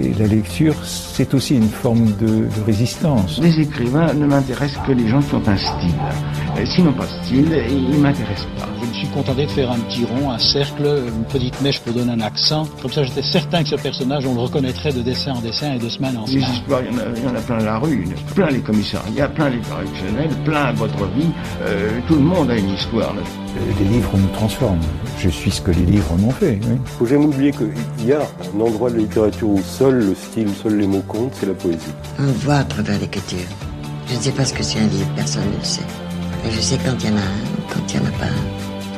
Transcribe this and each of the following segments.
Et la lecture, c'est aussi une forme de résistance. Les écrivains ne m'intéressent que les gens qui ont un style. S'ils n'ont pas de style, ils ne m'intéressent pas. Je me suis contenté de faire un petit rond, un cercle, une petite mèche pour donner un accent. Comme ça, j'étais certain que ce personnage, on le reconnaîtrait de dessin en dessin et de semaine en semaine. Les histoires, il y en a plein la rue, plein les commissariats, plein les correctionnels, plein votre vie. Tout le monde a une histoire. Les livres nous transforment. Je suis ce que les livres m'ont fait. Oui. Faut jamais oublier qu'il y a un endroit de la littérature où seul le style, seuls les mots comptent, c'est la poésie. On voit à travers l'écriture. Je ne sais pas ce que c'est un livre, personne ne le sait. Mais je sais quand il y en a un, quand il n'y en a pas un.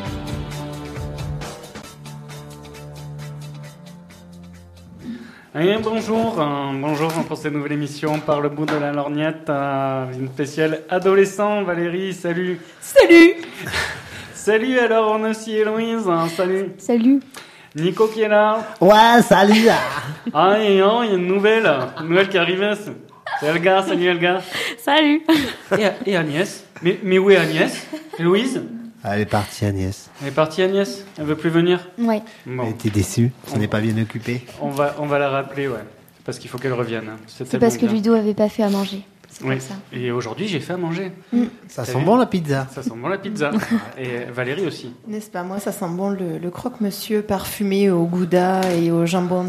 Et bonjour pour cette nouvelle émission par le bout de la lorgnette, une spéciale adolescent. Valérie, salut. Salut. Salut, alors on a aussi Héloïse, salut. Salut. Nico qui est là. Ouais, salut. Ah, et non, il y a une nouvelle qui arrive. C'est Elga, salut Elga. Salut. Et Agnès. Mais où est Agnès? Héloïse? Elle est partie, Agnès. Elle est partie, Agnès? Elle veut plus venir? Ouais. Bon. Elle était déçue, ça n'est pas bien occupé. On va la rappeler, ouais. Parce qu'il faut qu'elle revienne. C'est parce que Ludo avait pas fait à manger. C'est oui. pour ça. Et aujourd'hui, j'ai fait à manger. Ça sent bon la pizza. Ça sent bon la pizza. Et Valérie aussi. N'est-ce pas? Moi, ça sent bon le croque-monsieur parfumé au gouda et au jambon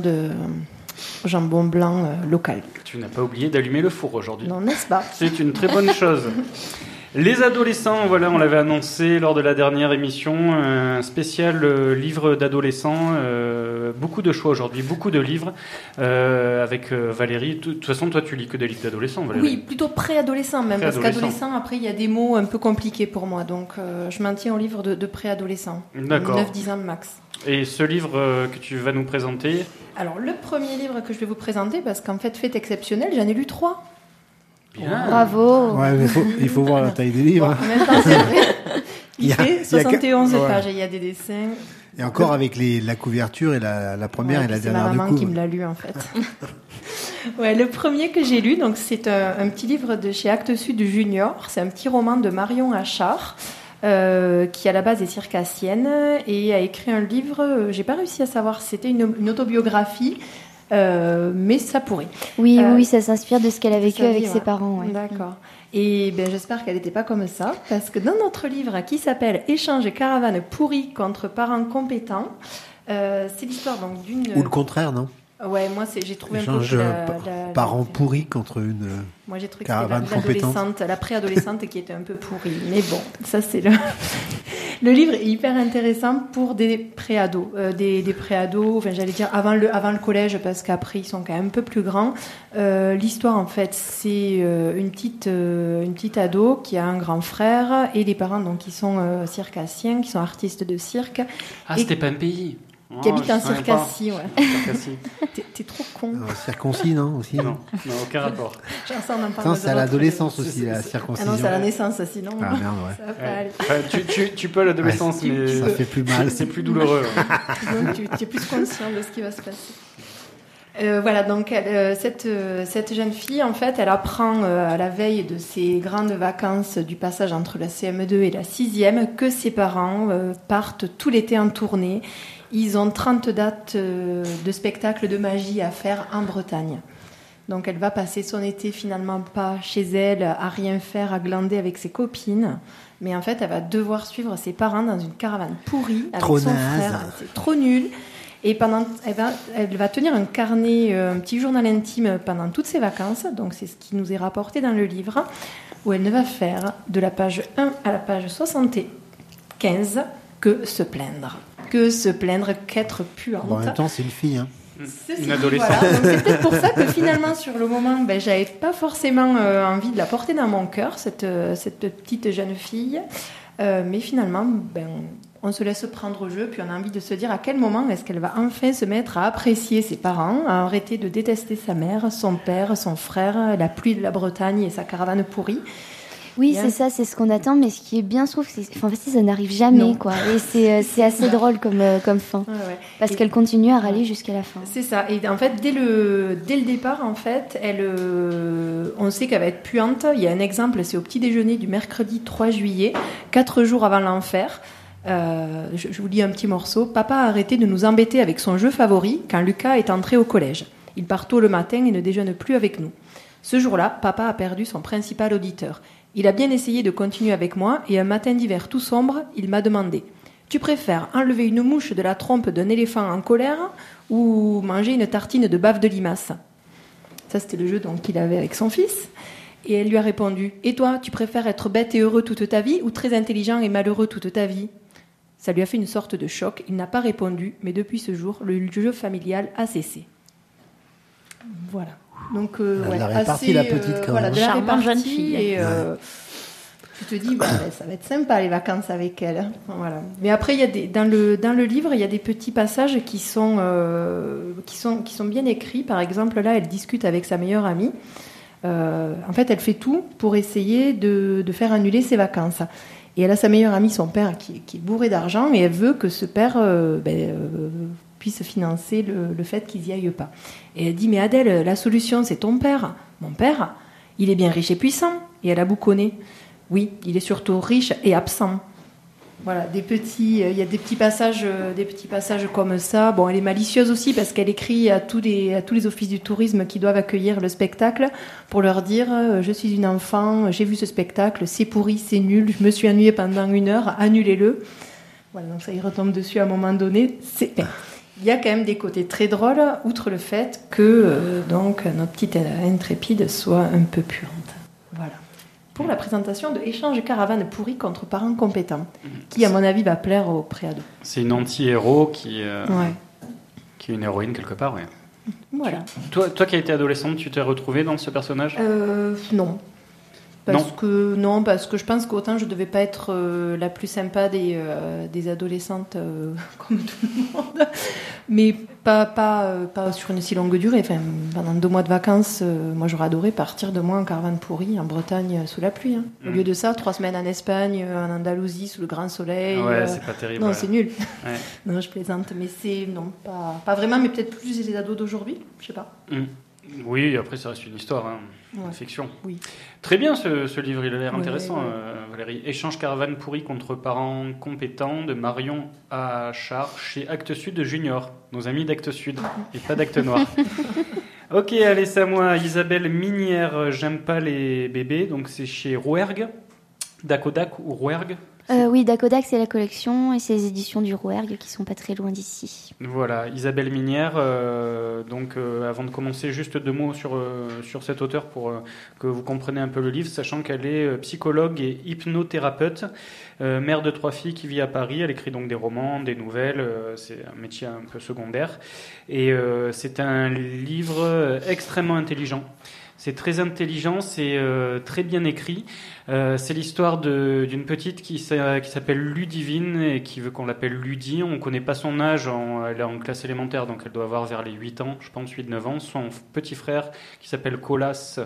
blanc local. Tu n'as pas oublié d'allumer le four aujourd'hui. Non, n'est-ce pas? C'est une très bonne chose. Les adolescents, voilà, on l'avait annoncé lors de la dernière émission, un spécial livre d'adolescents, beaucoup de choix aujourd'hui, beaucoup de livres, avec Valérie. De toute façon, toi, tu lis que des livres d'adolescents, Valérie. Oui, plutôt préadolescent même, parce qu'adolescent, après, il y a des mots un peu compliqués pour moi, donc je m'en tiens au livre de préadolescent. D'accord. 9-10 ans max. Et ce livre que tu vas nous présenter? Alors, le premier livre que je vais vous présenter, parce qu'en fait exceptionnel, j'en ai lu 3. Bien. Bravo. Ouais, mais il faut voir la taille des livres. Bon, en même temps, c'est vrai. Il fait 71 pages et il y a des dessins. Et encore avec la couverture et la première et la dernière de couve. C'est ma maman qui me l'a lu en fait. Ouais, le premier que j'ai lu, donc c'est un petit livre de chez Actes Sud Junior. C'est un petit roman de Marion Achard. Qui à la base est circassienne et a écrit un livre, j'ai pas réussi à savoir si c'était une autobiographie, mais ça pourrait. Oui, ça s'inspire de ce qu'elle a vécu avec ses parents. Ouais. D'accord. Et j'espère qu'elle n'était pas comme ça, parce que dans notre livre qui s'appelle Échange caravane pourrie contre parents compétents, c'est l'histoire donc d'une... Ou le contraire, non? Ouais, moi j'ai trouvé échange un peu parents pourris contre une moi j'ai trouvé caravane que compétente. La préadolescente qui était un peu pourrie. Mais bon, ça c'est le livre est hyper intéressant pour des préados, des préados. Enfin, j'allais dire avant le collège, parce qu'après ils sont quand même un peu plus grands. L'histoire en fait, c'est une petite ado qui a un grand frère et des parents donc qui sont circassiens, qui sont artistes de cirque. Ah, c'était pas un pays. Qui habite en Circassie, ouais. T'es trop con. Circoncis, non, aussi? Non, aucun rapport. Genre ça, on en parle c'est à l'adolescence aussi, la circoncision. Ah non, c'est à la naissance, sinon. Ah merde, ouais. Ça va pas aller. Enfin, tu peux à l'adolescence, mais ça fait plus mal. C'est plus douloureux. Donc, tu es plus conscient de ce qui va se passer. Voilà, donc cette jeune fille, en fait, elle apprend à la veille de ses grandes vacances du passage entre la CM2 et la 6e que ses parents partent tout l'été en tournée. Ils ont 30 dates de spectacles de magie à faire en Bretagne. Donc elle va passer son été finalement pas chez elle, à rien faire, à glander avec ses copines. Mais en fait, elle va devoir suivre ses parents dans une caravane pourrie avec son frère. C'est trop nul. Et elle va tenir un carnet, un petit journal intime pendant toutes ses vacances. Donc c'est ce qui nous est rapporté dans le livre, où elle ne va faire de la page 1 à la page 75 que se plaindre. Qu'être puante. Bon, en même temps, c'est une fille, hein. Une adolescente. Voilà. Donc c'est peut-être pour ça que finalement, sur le moment, j'avais pas forcément envie de la porter dans mon cœur, cette petite jeune fille. Mais finalement, on se laisse prendre au jeu, puis on a envie de se dire à quel moment est-ce qu'elle va enfin se mettre à apprécier ses parents, à arrêter de détester sa mère, son père, son frère, la pluie de la Bretagne et sa caravane pourrie. Oui, c'est ça, c'est ce qu'on attend, mais ce qui est bien, je trouve, en fait, ça n'arrive jamais, quoi. Et c'est assez drôle comme fin, parce qu'elle continue à râler jusqu'à la fin. C'est ça. Et en fait, dès le départ, en fait, on sait qu'elle va être puante. Il y a un exemple, c'est au petit déjeuner du mercredi 3 juillet, 4 jours avant l'enfer. Je vous lis un petit morceau. Papa a arrêté de nous embêter avec son jeu favori quand Lucas est entré au collège. Il part tôt le matin et ne déjeune plus avec nous. Ce jour-là, papa a perdu son principal auditeur. Il a bien essayé de continuer avec moi et un matin d'hiver tout sombre, il m'a demandé « Tu préfères enlever une mouche de la trompe d'un éléphant en colère ou manger une tartine de bave de limace ?» Ça, c'était le jeu qu'il avait avec son fils. Et elle lui a répondu « Et toi, tu préfères être bête et heureux toute ta vie ou très intelligent et malheureux toute ta vie ?» Ça lui a fait une sorte de choc. Il n'a pas répondu, mais depuis ce jour, le jeu familial a cessé. Voilà. Donc, elle a réparti la petite quand même. De la Charmante jeune répartie fille. et tu te dis, ça va être sympa les vacances avec elle. Voilà. Mais après, il y a dans le livre, il y a des petits passages qui sont bien écrits. Par exemple, là, elle discute avec sa meilleure amie. En fait, elle fait tout pour essayer de faire annuler ses vacances. Et elle a sa meilleure amie, son père, qui est bourré d'argent, et elle veut que ce père puisse financer le fait qu'ils n'y aillent pas. Et elle dit, mais Adèle, la solution, c'est ton père. Mon père, il est bien riche et puissant. Et elle a bouconné. Oui, il est surtout riche et absent. Voilà, il y a des petits passages comme ça. Bon, elle est malicieuse aussi parce qu'elle écrit à tous les offices du tourisme qui doivent accueillir le spectacle pour leur dire je suis une enfant, j'ai vu ce spectacle, c'est pourri, c'est nul, je me suis ennuyée pendant 1 heure, annulez-le. Voilà, donc ça y retombe dessus à un moment donné. Il y a quand même des côtés très drôles, outre le fait que notre petite intrépide soit un peu puante. Voilà. Pour la présentation de Échange caravane pourri contre parents compétents, qui, à mon avis, va plaire aux préados. C'est une anti-héros qui est une héroïne quelque part, ouais. Voilà. Toi qui as été adolescente, tu t'es retrouvée dans ce personnage ? Non. Parce que je pense qu'autant je devais pas être la plus sympa des adolescentes comme tout le monde, mais pas sur une si longue durée. Enfin, pendant 2 mois de vacances, moi j'aurais adoré partir 2 mois en caravane pourrie en Bretagne sous la pluie. Au lieu de ça, 3 semaines en Espagne, en Andalousie sous le grand soleil. Ouais, c'est pas terrible. Non, ouais. c'est nul. Ouais. Non, je plaisante, mais pas vraiment, mais peut-être plus les ados d'aujourd'hui, je sais pas. Oui, après ça reste une histoire, une fiction. Oui. Très bien ce livre, il a l'air intéressant, Valérie. Échange caravane pourri contre parents compétents de Marion Achard chez Actes Sud Junior, nos amis d'Actes Sud et pas d'Actes Noir. Ok, allez, c'est à moi. Isabelle Minière, j'aime pas les bébés, donc c'est chez Rouergue, Dacodac ou Rouergue. Oui, Dacodac, c'est la collection et c'est les éditions du Rouergue qui sont pas très loin d'ici. Voilà, Isabelle Minière. Avant de commencer, juste 2 mots sur cet auteur pour que vous compreniez un peu le livre, sachant qu'elle est psychologue et hypnothérapeute, mère de 3 filles qui vit à Paris. Elle écrit donc des romans, des nouvelles. C'est un métier un peu secondaire. Et c'est un livre extrêmement intelligent. C'est très intelligent, c'est très bien écrit. C'est l'histoire d'une petite qui s'appelle Ludivine et qui veut qu'on l'appelle Ludie. On ne connaît pas son âge, elle est en classe élémentaire, donc elle doit avoir vers les 8 ans, je pense, 8-9 ans. Son petit frère qui s'appelle Colas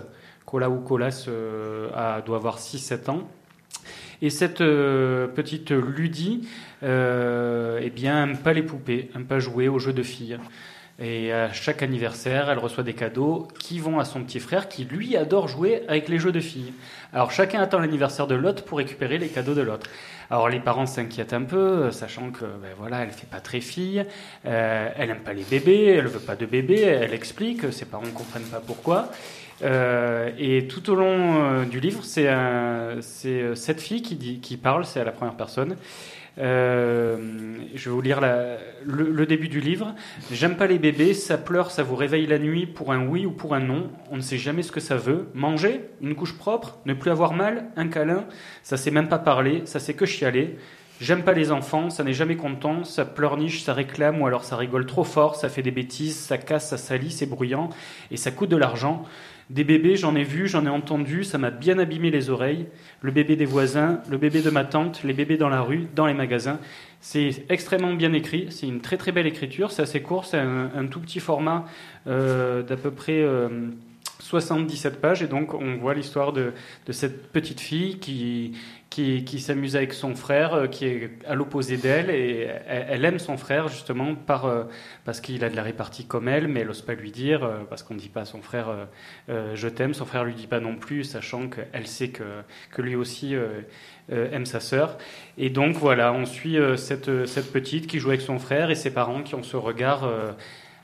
doit avoir 6-7 ans. Et cette petite Ludie aime pas les poupées, aime pas jouer aux jeux de filles. Et à chaque anniversaire, elle reçoit des cadeaux qui vont à son petit frère qui, lui, adore jouer avec les jeux de filles. Alors chacun attend l'anniversaire de l'autre pour récupérer les cadeaux de l'autre. Alors les parents s'inquiètent un peu, sachant que elle fait pas très fille, elle aime pas les bébés, elle veut pas de bébé, elle explique, ses parents comprennent pas pourquoi. Et tout au long du livre, c'est cette fille qui parle, c'est à la première personne. Je vais vous lire le début du livre. J'aime pas les bébés, ça pleure, ça vous réveille la nuit pour un oui ou pour un non. On ne sait jamais ce que ça veut. Manger, une couche propre, ne plus avoir mal, un câlin, ça sait même pas parler, ça sait que chialer. J'aime pas les enfants, ça n'est jamais content, ça pleurniche, ça réclame ou alors ça rigole trop fort, ça fait des bêtises, ça casse, ça salit, c'est bruyant et ça coûte de l'argent. Des bébés, j'en ai vu, j'en ai entendu, ça m'a bien abîmé les oreilles. Le bébé des voisins, le bébé de ma tante, les bébés dans la rue, dans les magasins. C'est extrêmement bien écrit, c'est une très très belle écriture, c'est assez court, c'est un tout petit format d'à peu près 77 pages. Et donc on voit l'histoire de cette petite fille qui s'amuse avec son frère, qui est à l'opposé d'elle, et elle aime son frère justement parce qu'il a de la répartie comme elle, mais elle n'ose pas lui dire, parce qu'on ne dit pas à son frère je t'aime, son frère lui dit pas non plus, sachant qu'elle sait que lui aussi aime sa sœur. Et donc voilà, on suit cette petite qui joue avec son frère et ses parents qui ont ce regard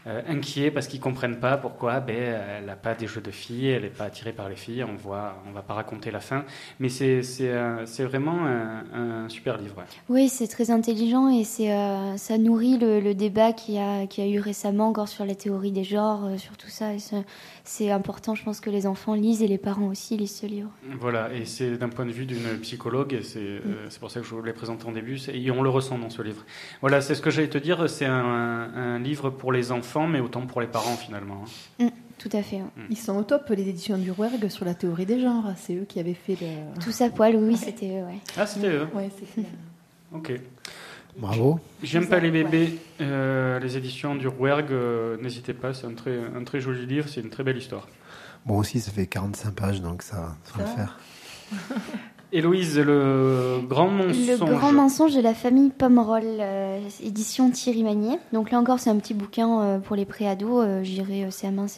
inquiets parce qu'ils comprennent pas pourquoi elle n'a pas des jeux de filles, elle n'est pas attirée par les filles. On va pas raconter la fin, mais c'est vraiment un super livre. Ouais. Oui, c'est très intelligent et ça nourrit le débat qu'il y a eu récemment encore sur la théorie des genres, sur tout ça. Et c'est important, je pense que les enfants lisent et les parents aussi lisent ce livre. Voilà, et c'est d'un point de vue d'une psychologue, et c'est pour ça que je vous l'ai présenté en début, et on le ressent dans ce livre. Voilà, c'est ce que j'allais te dire, c'est un livre pour les enfants, mais autant pour les parents finalement. Tout à fait. Ils sont au top, les éditions du Rouergue, sur la théorie des genres. C'est eux qui avaient fait le... Tout ça poil, oui, c'était eux. Ouais. Ah, c'était eux. Oui, c'est clair. Ok. Bravo. J'aime pas les bébés. Les éditions du Rouergue, n'hésitez pas, c'est un très joli livre, c'est une très belle histoire. Bon, aussi, ça fait 45 pages, donc ça va le faire. Héloïse, le grand mensonge. Le grand mensonge de la famille Pomerol, édition Thierry Magnier. Donc là encore, c'est un petit bouquin pour les préados, j'irai CM1,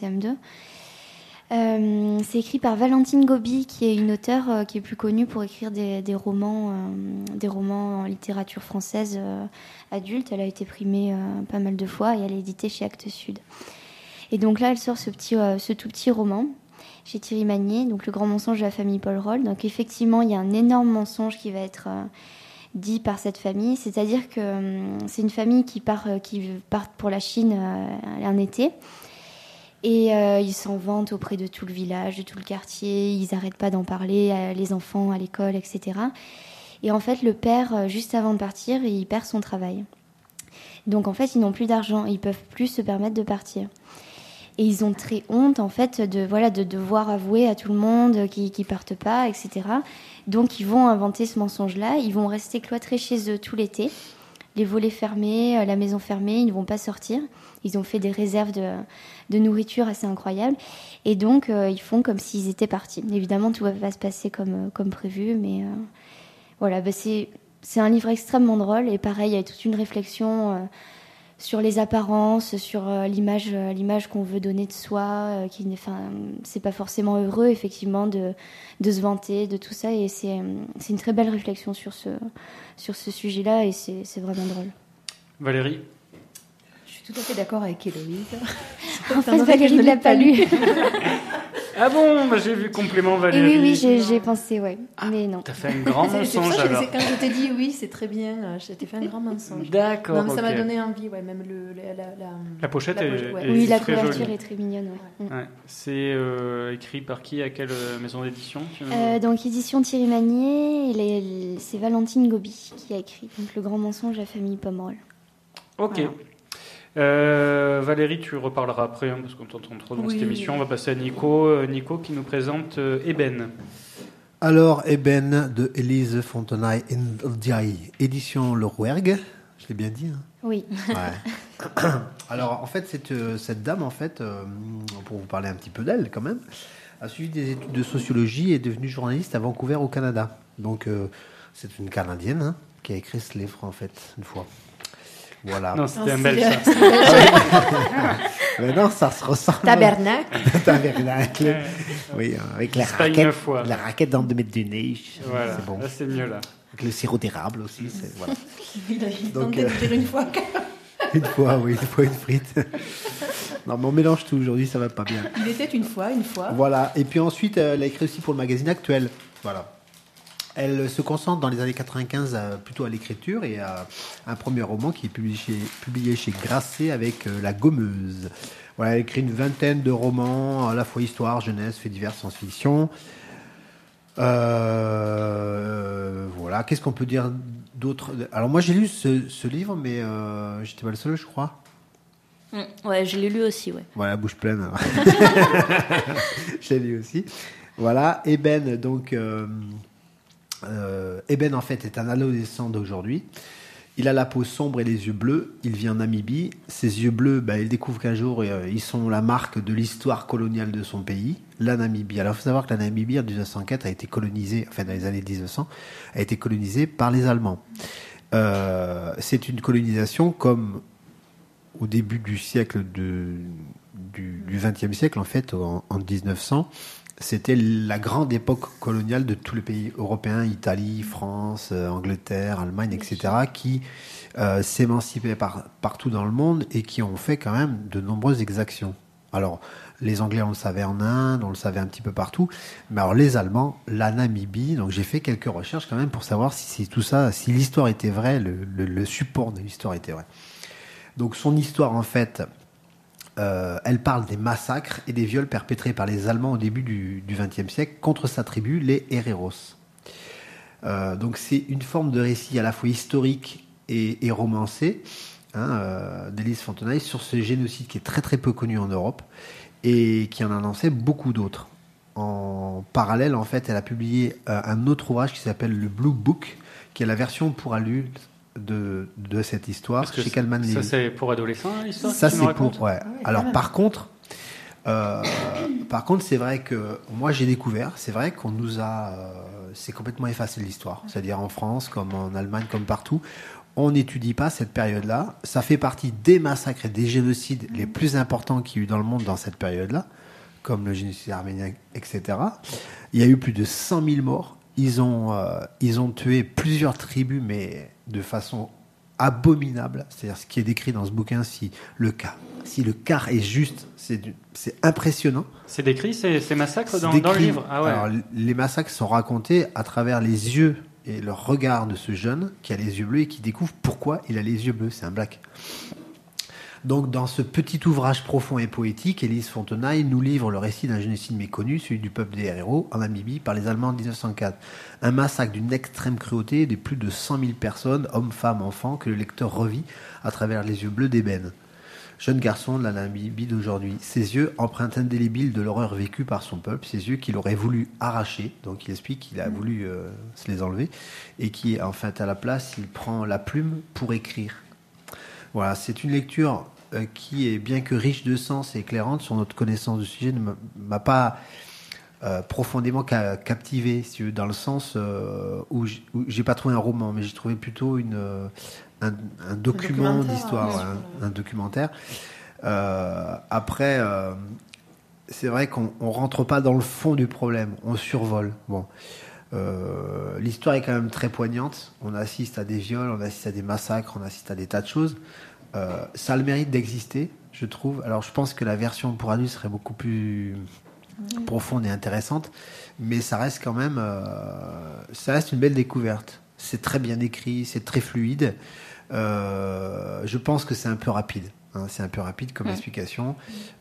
CM2. C'est écrit par Valentine Gobi, qui est une auteure qui est plus connue pour écrire des romans en littérature française adulte. Elle a été primée pas mal de fois et elle est éditée chez Actes Sud. Et donc là, elle sort ce tout petit roman chez Thierry Magnier, donc le grand mensonge de la famille Pomerol. Donc effectivement, il y a un énorme mensonge qui va être dit par cette famille, c'est-à-dire que c'est une famille qui part pour la Chine un été. Et ils s'en vantent auprès de tout le village, de tout le quartier. Ils n'arrêtent pas d'en parler, les enfants, à l'école, etc. Et en fait, le père, juste avant de partir, il perd son travail. Donc en fait, ils n'ont plus d'argent. Ils ne peuvent plus se permettre de partir. Et ils ont très honte, en fait, de devoir avouer à tout le monde qu'ils ne partent pas, etc. Donc ils vont inventer ce mensonge-là. Ils vont rester cloîtrés chez eux tout l'été. Les volets fermés, la maison fermée, ils ne vont pas sortir. Ils ont fait des réserves de nourriture assez incroyables. Et donc, ils font comme s'ils étaient partis. Évidemment, tout va pas se passer comme prévu. Mais voilà, c'est un livre extrêmement drôle. Et pareil, il y a toute une réflexion sur les apparences, sur l'image qu'on veut donner de soi. C'est pas forcément heureux, effectivement, de se vanter, de tout ça. Et c'est une très belle réflexion sur ce sujet-là. Et c'est vraiment drôle. Valérie ? Je suis tout à fait d'accord avec Héloïse. En fait, Valérie ne l'a pas lu. Ah bon, j'ai vu complément Valérie. Et oui, j'ai pensé, ouais. Mais non. T'as fait un grand mensonge alors. Quand je t'ai dit oui, c'est très bien, je t'ai fait un grand mensonge. D'accord. Non, mais ça m'a donné envie, ouais, même la pochette est oui, la très couverture jolie. est très mignonne. Ouais. Ouais. C'est écrit par qui, à quelle maison d'édition Donc édition Thierry Magnier, c'est Valentine Gobi qui a écrit. Donc le grand mensonge de la famille Pomerol. Ok. Voilà. Valérie, tu reparleras après, parce qu'on t'entend trop dans cette émission. On va passer à Nico. Nico qui nous présente Ébène. Alors, Ébène de Élise Fontenay-Ndiaye, édition Le Rouergue. Je l'ai bien dit, hein? Oui. Ouais. Alors, en fait, cette dame, en fait, pour vous parler un petit peu d'elle, quand même, a suivi des études de sociologie et est devenue journaliste à Vancouver, au Canada. Donc, c'est une Canadienne, hein, qui a écrit ce livre, en fait, une fois. Voilà. Non, c'était un bel ça. Mais non, ça se ressemble. Tabernacle. Oui, avec la raquette dans 2 mètres de neige. Voilà, c'est bon. Là, c'est mieux, là. Avec le sirop d'érable aussi. Voilà. Il a tenté de dire une fois. Une fois une frite. Non, mais on mélange tout aujourd'hui, ça va pas bien. Il était une fois. Voilà. Et puis ensuite, elle a écrit aussi pour le magazine Actuel. Voilà. Elle se concentre dans les années 95 plutôt à l'écriture et à un premier roman qui est publié chez Grasset avec La Gommeuse. Voilà, elle écrit une vingtaine de romans, à la fois histoire, jeunesse, faits divers, science-fiction. Voilà, qu'est-ce qu'on peut dire d'autre ? Alors moi j'ai lu ce livre, mais j'étais pas le seul, je crois. Ouais, je l'ai lu aussi, ouais. Voilà, bouche pleine. Je l'ai lu aussi. Voilà, Ébène, donc... Ébène en fait est un adolescent d'aujourd'hui. Il a la peau sombre et les yeux bleus. Il vit en Namibie. Ses yeux bleus, il découvre qu'un jour ils sont la marque de l'histoire coloniale de son pays, la Namibie. Alors il faut savoir que la Namibie en 1904 a été colonisée, enfin dans les années 1900, a été colonisée par les Allemands. C'est une colonisation comme au début du siècle du XXe siècle en fait, en 1900. c'était la grande époque coloniale de tous les pays européens, Italie, France, Angleterre, Allemagne, etc., qui s'émancipaient partout dans le monde et qui ont fait quand même de nombreuses exactions. Alors, les Anglais, on le savait en Inde, on le savait un petit peu partout, mais alors les Allemands, la Namibie, donc j'ai fait quelques recherches quand même pour savoir si tout ça, si l'histoire était vraie, le support de l'histoire était vrai. Donc son histoire, en fait, elle parle des massacres et des viols perpétrés par les Allemands au début du XXe siècle contre sa tribu, les Hereros. Donc c'est une forme de récit à la fois historique et romancé, d'Élise Fontenay sur ce génocide qui est très très peu connu en Europe et qui en a annoncé beaucoup d'autres. En parallèle, en fait, elle a publié un autre ouvrage qui s'appelle le Blue Book, qui est la version pour adultes de cette histoire chez Calman Levy. Ça, c'est pour adolescents, l'histoire? Ça, c'est pour... Ouais. Alors, par contre, c'est vrai que moi, j'ai découvert, c'est vrai qu'on nous a... c'est complètement effacé de l'histoire. C'est-à-dire en France, comme en Allemagne, comme partout. On n'étudie pas cette période-là. Ça fait partie des massacres et des génocides les plus importants qu'il y a eu dans le monde dans cette période-là, comme le génocide arménien, etc. Il y a eu plus de 100 000 morts. Ils ont tué plusieurs tribus, mais de façon abominable. C'est-à-dire ce qui est décrit dans ce bouquin, si le quart est juste, c'est impressionnant. C'est décrit ces massacres dans le livre? Ah ouais. Alors, les massacres sont racontés à travers les yeux et le regard de ce jeune qui a les yeux bleus et qui découvre pourquoi il a les yeux bleus. C'est un black. Donc, dans ce petit ouvrage profond et poétique, Élise Fontenay nous livre le récit d'un génocide méconnu, celui du peuple des Hereros en Namibie par les Allemands en 1904. Un massacre d'une extrême cruauté de plus de 100 000 personnes, hommes, femmes, enfants, que le lecteur revit à travers les yeux bleus d'ébène. Jeune garçon de la Namibie d'aujourd'hui. Ses yeux, empreintes indélébiles de l'horreur vécue par son peuple, ses yeux qu'il aurait voulu arracher, donc il explique qu'il a voulu se les enlever, et qui, en fait, à la place, il prend la plume pour écrire. Voilà, c'est une lecture qui est, bien que riche de sens et éclairante sur notre connaissance du sujet, ne m'a pas profondément captivé, si tu veux, dans le sens où j'ai pas trouvé un roman, mais j'ai trouvé plutôt un document d'histoire, un documentaire. Après, c'est vrai qu'on rentre pas dans le fond du problème, on survole. Bon. L'histoire est quand même très poignante. On assiste à des viols, on assiste à des massacres, on assiste à des tas de choses. Ça a le mérite d'exister, je trouve. Alors, je pense que la version pour adultes serait beaucoup plus profonde et intéressante, mais ça reste quand même, ça reste une belle découverte. C'est très bien écrit, c'est très fluide. Je pense que c'est un peu rapide. C'est un peu rapide comme explication.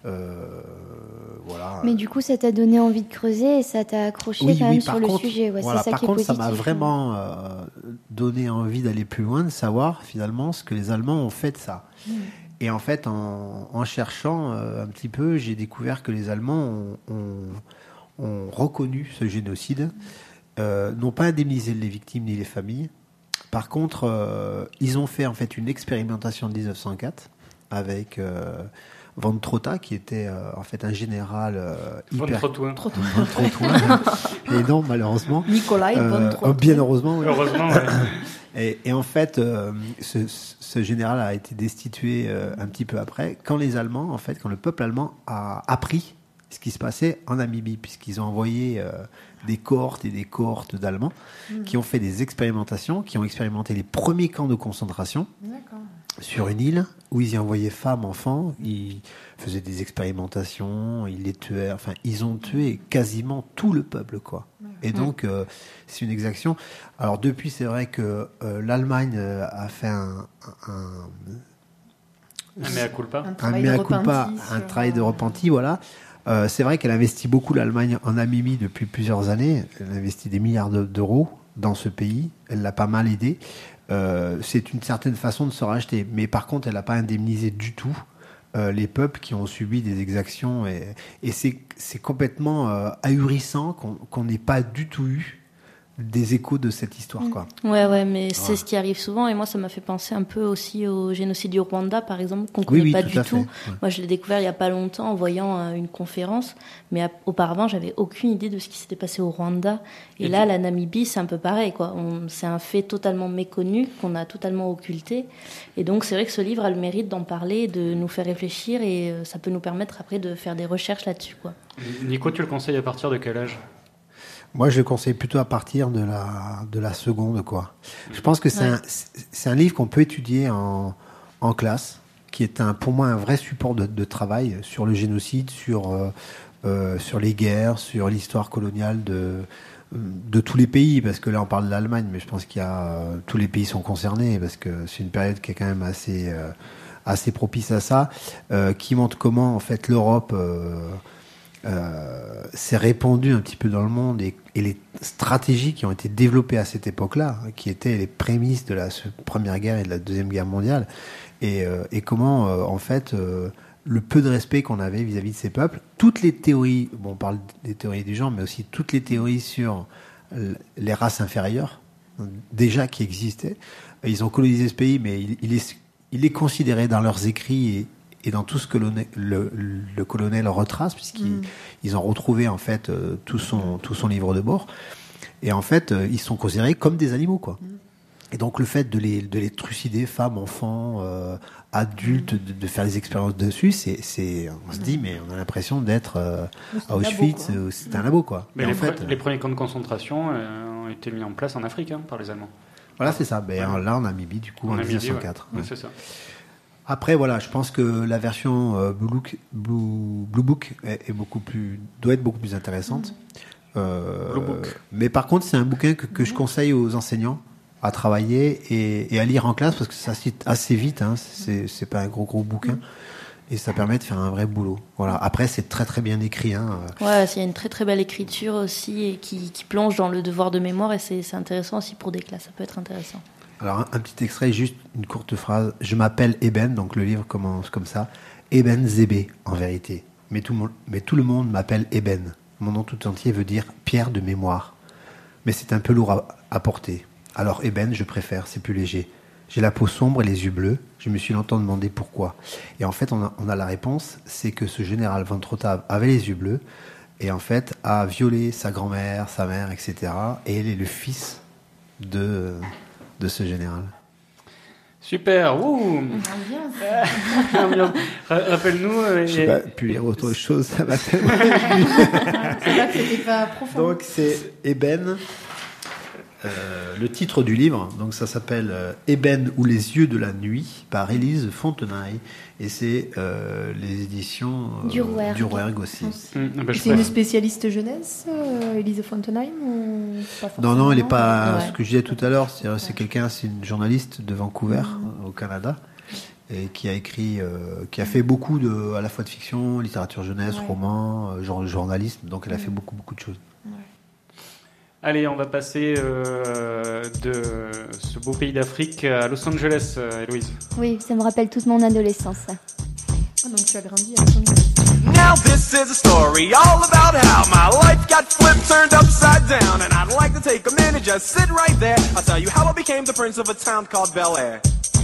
Voilà. Mais du coup, ça t'a donné envie de creuser et ça t'a accroché quand même sur le sujet. Ouais, voilà, c'est ça par qui est contre, positif. ça m'a vraiment donné envie d'aller plus loin, de savoir finalement ce que les Allemands ont fait de ça. Et en fait, en cherchant un petit peu, j'ai découvert que les Allemands ont reconnu ce génocide, n'ont pas indemnisé les victimes ni les familles. Par contre, ils ont fait en fait une expérimentation en 1904 avec von Trotta, qui était en fait un général hyper... Von Trottoin. Et non, malheureusement. Nicolas von Trottoin. Bien heureusement. Oui. Heureusement, ouais. Et en fait, ce général a été destitué un petit peu après, quand les Allemands, en fait, quand le peuple allemand a appris ce qui se passait en Namibie, puisqu'ils ont envoyé des cohortes et des cohortes d'Allemands qui ont fait des expérimentations, qui ont expérimenté les premiers camps de concentration. D'accord. Sur une île où ils y envoyaient femmes, enfants, ils faisaient des expérimentations, ils les tuaient, enfin ils ont tué quasiment tout le peuple, quoi. Et donc c'est une exaction. Alors depuis, c'est vrai que l'Allemagne a fait un mea culpa, un travail de repenti, voilà. C'est vrai qu'elle investit beaucoup, l'Allemagne, en Namibie depuis plusieurs années. Elle investit des milliards d'euros dans ce pays. Elle l'a pas mal aidé. C'est une certaine façon de se racheter. Mais par contre, elle n'a pas indemnisé du tout les peuples qui ont subi des exactions. Et c'est complètement ahurissant qu'on n'ait pas du tout eu des échos de cette histoire, quoi. Ouais, mais c'est ce qui arrive souvent, et moi ça m'a fait penser un peu aussi au génocide du Rwanda, par exemple, qu'on connaît pas du tout. Ouais. Moi je l'ai découvert il y a pas longtemps en voyant une conférence, mais auparavant j'avais aucune idée de ce qui s'était passé au Rwanda. Et là, la Namibie, c'est un peu pareil, quoi. C'est un fait totalement méconnu, qu'on a totalement occulté. Et donc c'est vrai que ce livre a le mérite d'en parler, de nous faire réfléchir, et ça peut nous permettre après de faire des recherches là-dessus, quoi. Nico, tu le conseilles à partir de quel âge ? Moi, je le conseille plutôt à partir de la seconde, quoi. Je pense que c'est un livre qu'on peut étudier en classe, qui est pour moi un vrai support de travail sur le génocide, sur les guerres, sur l'histoire coloniale de tous les pays, parce que là on parle de l'Allemagne, mais je pense qu'il y a tous les pays sont concernés, parce que c'est une période qui est quand même assez propice à ça, qui montre comment en fait l'Europe s'est répandue un petit peu dans le monde, et les stratégies qui ont été développées à cette époque-là, qui étaient les prémices de la Première Guerre et de la Deuxième Guerre mondiale, et comment en fait le peu de respect qu'on avait vis-à-vis de ces peuples, toutes les théories, on parle des théories du genre, mais aussi toutes les théories sur les races inférieures, déjà qui existaient. Ils ont colonisé ce pays, mais il est considéré dans leurs écrits et dans tout ce que le colonel retrace, puisqu'ils ont retrouvé en fait tout son livre de bord. Et en fait, ils sont considérés comme des animaux, quoi. Et donc le fait de les trucider, femmes, enfants, adultes, de faire des expériences dessus, on se dit, mais on a l'impression d'être à Auschwitz, c'est un labo, quoi. Mais les premiers camps de concentration ont été mis en place en Afrique, par les Allemands. Voilà, c'est ça. Là, en Namibie, du coup, en 1904. Ouais, c'est ça. Après, voilà, je pense que la version Blue Book doit être beaucoup plus intéressante. Blue Book. Mais par contre, c'est un bouquin que je conseille aux enseignants à travailler et à lire en classe, parce que ça cite assez vite, c'est pas un gros bouquin, et ça permet de faire un vrai boulot. Voilà. Après, c'est très très bien écrit. Ouais, il y a une très très belle écriture aussi, et qui plonge dans le devoir de mémoire, et c'est intéressant aussi pour des classes, ça peut être intéressant. Alors un petit extrait, juste une courte phrase. Je m'appelle Eben, donc le livre commence comme ça. Eben Zébé, en vérité. Mais tout le monde m'appelle Eben. Mon nom tout entier veut dire pierre de mémoire. Mais c'est un peu lourd à porter. Alors Eben, je préfère, c'est plus léger. J'ai la peau sombre et les yeux bleus. Je me suis longtemps demandé pourquoi. Et en fait, on a la réponse, c'est que ce général von Trotha avait les yeux bleus, et en fait a violé sa grand-mère, sa mère, etc. Et il est le fils de ce général. Super, wouh. Rappelle-nous. Je n'ai pas pu lire autre chose, ça m'a tellement. C'est là que c'était pas profond. Donc c'est Eben. Le titre du livre, donc ça s'appelle Eben ou les yeux de la nuit par Élise Fontenaille, et c'est les éditions du Rouergue aussi. C'est une spécialiste jeunesse, Élise Fontenaille, ou pas forcément? Non, elle n'est pas. Ce que je disais tout à l'heure, c'est une journaliste de Vancouver, au Canada, et qui a écrit, qui a fait beaucoup à la fois de fiction, littérature jeunesse, romans, journalisme, donc elle a fait beaucoup de choses. Allez, on va passer de ce beau pays d'Afrique à Los Angeles, Héloïse. Oui, ça me rappelle toute mon adolescence. Ah, donc tu as grandi à Los Angeles. Now this is a story all about how my life got flipped, turned upside down, and I'd like to take a minute, just sit right there. I'll tell you how I became the prince of a town called Bel Air.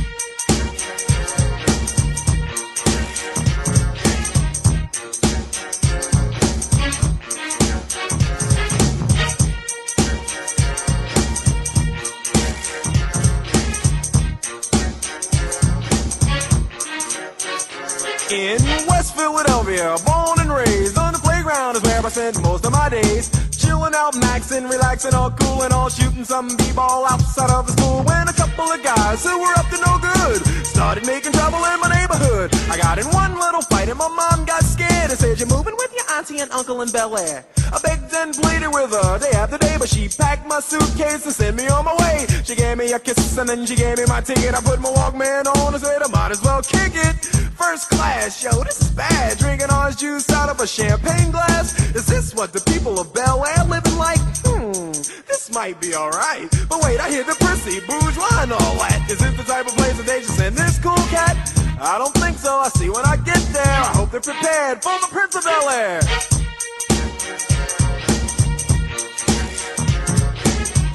In West Philadelphia, born and raised on the playground is where I spent most of my days. Chilling out, maxing, relaxing, all cool and all, shooting some b-ball outside of the school. When a couple of guys who were up to no good started making trouble in my neighborhood. I got in one little fight and my mom got scared and said, "You're moving with your auntie and uncle in Bel Air." I begged and pleaded with her day after day, but she packed my suitcase and sent me on my way. She gave me a kiss and then she gave me my ticket. I put my Walkman on and said I might as well kick it. First class, yo, this is bad. Drinking orange juice out of a champagne glass. Is this what the people of Bel Air living like? This might be alright. But wait, I hear the prissy, bourgeois and all that. Is this the type of place that they just send this cool cat? I don't think so. I see when I get there. I hope they're prepared for the Prince of Bel Air.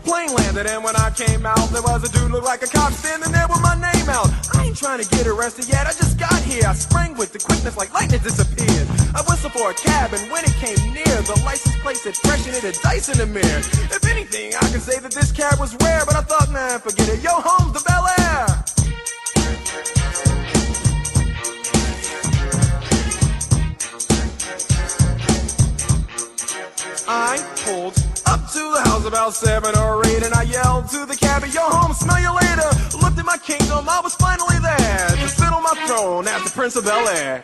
plane landed, and when I came out, there was a dude looked like a cop standing there with my name out. I ain't trying to get arrested yet, I just got here. I sprang with the quickness like lightning disappeared. I whistled for a cab, and when it came near, the license plate said fresh and it had dice in the mirror. If anything, I could say that this cab was rare, but I thought, man, forget it. Yo, home's the Bel Air. I pulled up to the house about 7 or 8, and I yelled to the cabbie, yo, home, smell you later. Looked at my kingdom, I was finally there to sit on my throne as the Prince of Bel Air.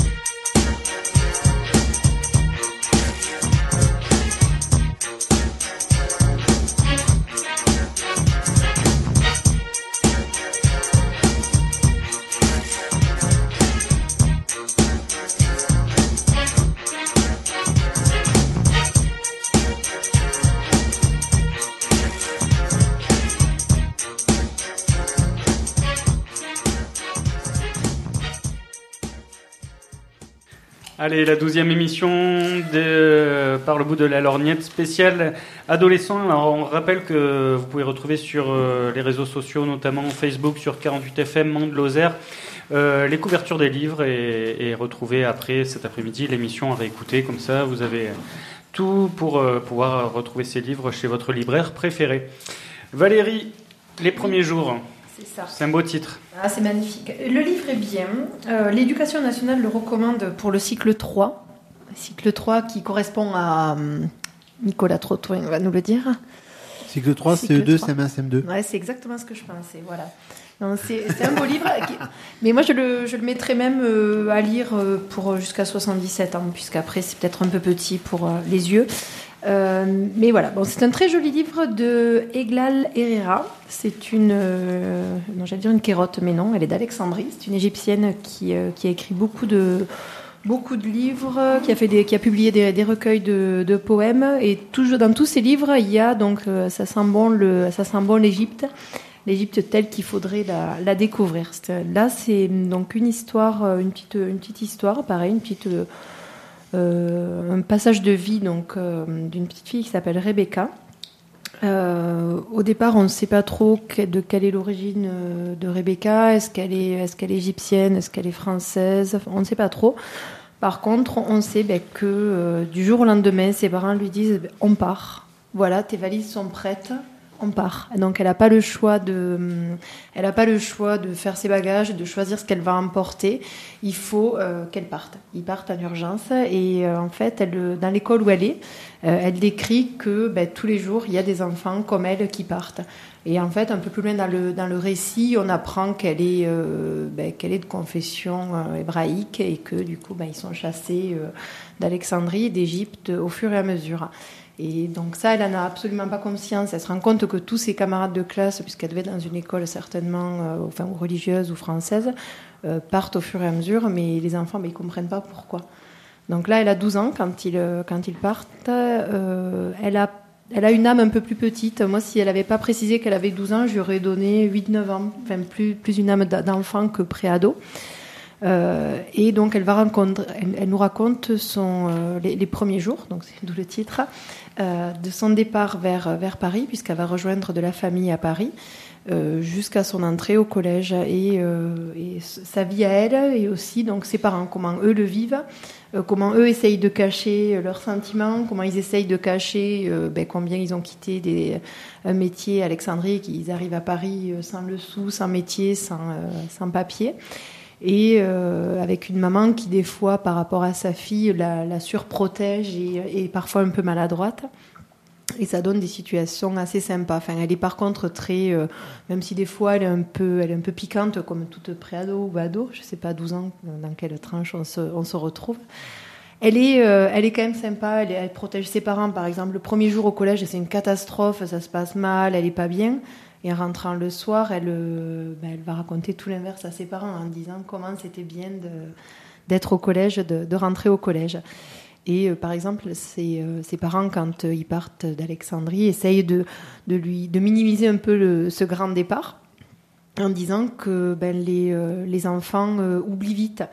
Allez, la 12e émission par le bout de la lorgnette spéciale adolescent. Alors, on rappelle que vous pouvez retrouver sur les réseaux sociaux, notamment Facebook, sur 48FM, Mande-Lozère, les couvertures des livres et retrouver après cet après-midi l'émission à réécouter. Comme ça, vous avez tout pour pouvoir retrouver ces livres chez votre libraire préféré. Valérie, les premiers jours. C'est ça. C'est un beau titre. Ah, c'est magnifique. Le livre est bien. L'Éducation nationale le recommande pour le cycle 3. Cycle 3 qui correspond à Nicolas Trottoin va nous le dire. Cycle 3, CE2, CM1, CM2. Ouais, c'est exactement ce que je pensais. Voilà. Non, c'est un beau livre. Mais moi, je le mettrais même à lire pour jusqu'à 77 ans, puisqu'après, c'est peut-être un peu petit pour les yeux. Mais voilà, bon, c'est un très joli livre de Eglal Herrera. C'est une, non, j'allais dire une Kérote, mais non, elle est d'Alexandrie. C'est une Égyptienne qui a écrit beaucoup de livres, qui a publié des recueils de poèmes. Et dans tous ces livres, il y a donc ça sent bon l'Égypte telle qu'il faudrait la découvrir. Là, c'est donc une histoire, une petite histoire, pareil, un passage de vie donc d'une petite fille qui s'appelle Rebecca. Au départ, on ne sait pas trop de quelle est l'origine de Rebecca. Est-ce qu'elle est égyptienne, est-ce qu'elle est française? On ne sait pas trop. Par contre, on sait que du jour au lendemain, ses parents lui disent on part. Voilà, tes valises sont prêtes. On part. Donc elle n'a pas le choix de faire ses bagages, de choisir ce qu'elle va emporter. Il faut qu'elle parte. Ils partent en urgence et en fait, dans l'école où elle est, elle décrit que tous les jours il y a des enfants comme elle qui partent. Et en fait, un peu plus loin dans le récit, on apprend qu'elle est de confession hébraïque et que du coup, ils sont chassés d'Alexandrie et d'Égypte au fur et à mesure. Et donc ça, elle n'en a absolument pas conscience. Elle se rend compte que tous ses camarades de classe, puisqu'elle devait être dans une école certainement ou religieuse ou française, partent au fur et à mesure, mais les enfants, ils ne comprennent pas pourquoi. Donc là, elle a 12 ans quand ils partent. Elle a une âme un peu plus petite. Moi, si elle n'avait pas précisé qu'elle avait 12 ans, j'aurais donné 8-9 ans, enfin plus une âme d'enfant que pré-ado. Et donc elle nous raconte les premiers jours, donc c'est d'où le titre, de son départ vers Paris, puisqu'elle va rejoindre de la famille à Paris, jusqu'à son entrée au collège et sa vie à elle, et aussi donc ses parents, comment eux le vivent, comment eux essayent de cacher leurs sentiments, comment ils essayent de cacher combien ils ont quitté un métier à Alexandrie, qu'ils arrivent à Paris sans le sou, sans métier, sans papier. Et avec une maman qui, des fois, par rapport à sa fille, la surprotège et parfois un peu maladroite. Et ça donne des situations assez sympas. Enfin, elle est par contre très... même si des fois, elle est un peu piquante, comme toute pré-ado ou ado. Je ne sais pas, 12 ans, dans quelle tranche on se retrouve. Elle est quand même sympa. Elle protège ses parents, par exemple. Le premier jour au collège, c'est une catastrophe. Ça se passe mal, elle n'est pas bien. Et en rentrant le soir, elle va raconter tout l'inverse à ses parents en disant comment c'était bien d'être au collège, de rentrer au collège. Et par exemple, ses parents, quand ils partent d'Alexandrie, essayent de minimiser un peu ce grand départ en disant que les enfants oublient vite.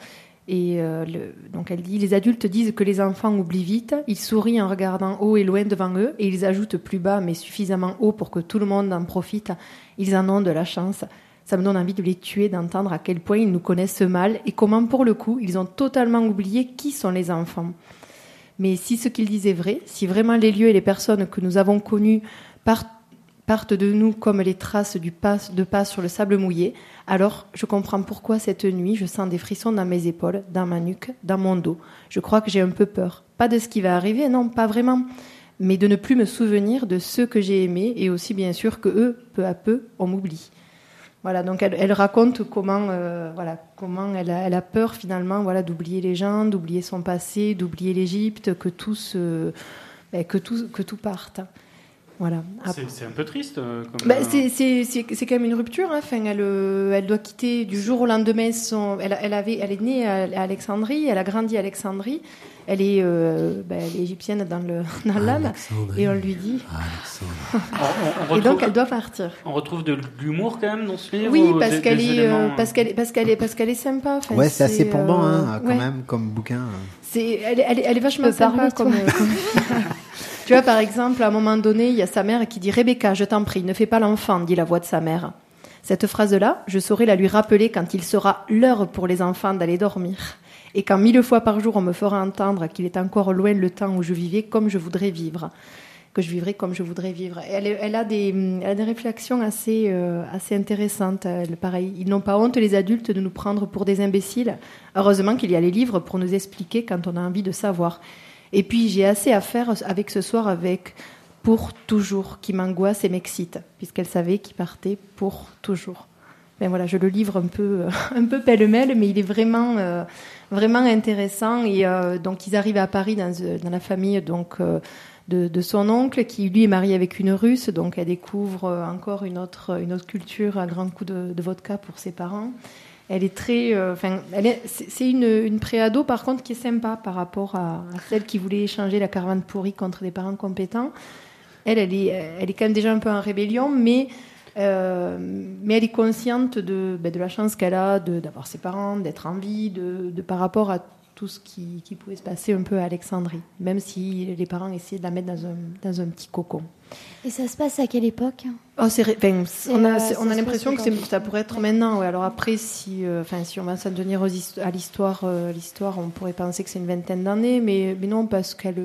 Et donc elle dit, les adultes disent que les enfants oublient vite, ils sourient en regardant haut et loin devant eux, et ils ajoutent plus bas mais suffisamment haut pour que tout le monde en profite. Ils en ont de la chance. Ça me donne envie de les tuer, d'entendre à quel point ils nous connaissent mal et comment pour le coup ils ont totalement oublié qui sont les enfants. Mais si ce qu'ils disent est vrai, si vraiment les lieux et les personnes que nous avons connus partent de nous comme les traces de pas sur le sable mouillé, alors je comprends pourquoi cette nuit je sens des frissons dans mes épaules, dans ma nuque, dans mon dos. Je crois que j'ai un peu peur. Pas de ce qui va arriver, non, pas vraiment, mais de ne plus me souvenir de ceux que j'ai aimés et aussi bien sûr que eux, peu à peu, on m'oublie. Voilà, donc elle raconte comment elle a peur finalement, d'oublier les gens, d'oublier son passé, d'oublier l'Égypte, que tout parte. Voilà. C'est un peu triste. C'est quand même une rupture. Hein. Enfin, elle doit quitter du jour au lendemain. Elle est née à Alexandrie, elle a grandi à Alexandrie. Elle est égyptienne dans l'âme. Et on lui dit. Et donc elle doit partir. On retrouve de l'humour quand même dans ce livre. Oui, parce qu'elle est sympa. Enfin, ouais, c'est assez plombant quand même comme bouquin. Elle est vachement sympa comme. Tu vois, par exemple, à un moment donné, il y a sa mère qui dit « Rebecca, je t'en prie, ne fais pas l'enfant », dit la voix de sa mère. Cette phrase-là, je saurai la lui rappeler quand il sera l'heure pour les enfants d'aller dormir. Et quand 1000 fois par jour, on me fera entendre qu'il est encore loin le temps où je vivais comme je voudrais vivre. Que je vivrai comme je voudrais vivre. Elle a des réflexions assez intéressantes. Pareil, ils n'ont pas honte, les adultes, de nous prendre pour des imbéciles. Heureusement qu'il y a les livres pour nous expliquer quand on a envie de savoir. Et puis, j'ai assez à faire avec ce soir avec « pour toujours » qui m'angoisse et m'excite, puisqu'elle savait qu'il partait pour toujours. Ben voilà, je le livre un peu pêle-mêle, mais il est vraiment intéressant. Et donc, ils arrivent à Paris dans la famille de son oncle, qui lui est marié avec une Russe, donc elle découvre encore une autre culture à grands coups de vodka pour ses parents. Elle est très, c'est une préado par contre qui est sympa par rapport à celle qui voulait échanger la caravane pourrie contre des parents compétents. Elle est quand même déjà un peu en rébellion, mais elle est consciente de la chance qu'elle a d'avoir ses parents, d'être en vie, de par rapport à tout ce qui pouvait se passer un peu à Alexandrie, même si les parents essayaient de la mettre dans un petit cocon. Et ça se passe à quelle époque ? On a l'impression que ça pourrait être maintenant. Ouais. Alors après, si on va s'en tenir à l'histoire, on pourrait penser que c'est une vingtaine d'années, mais non, parce qu'elle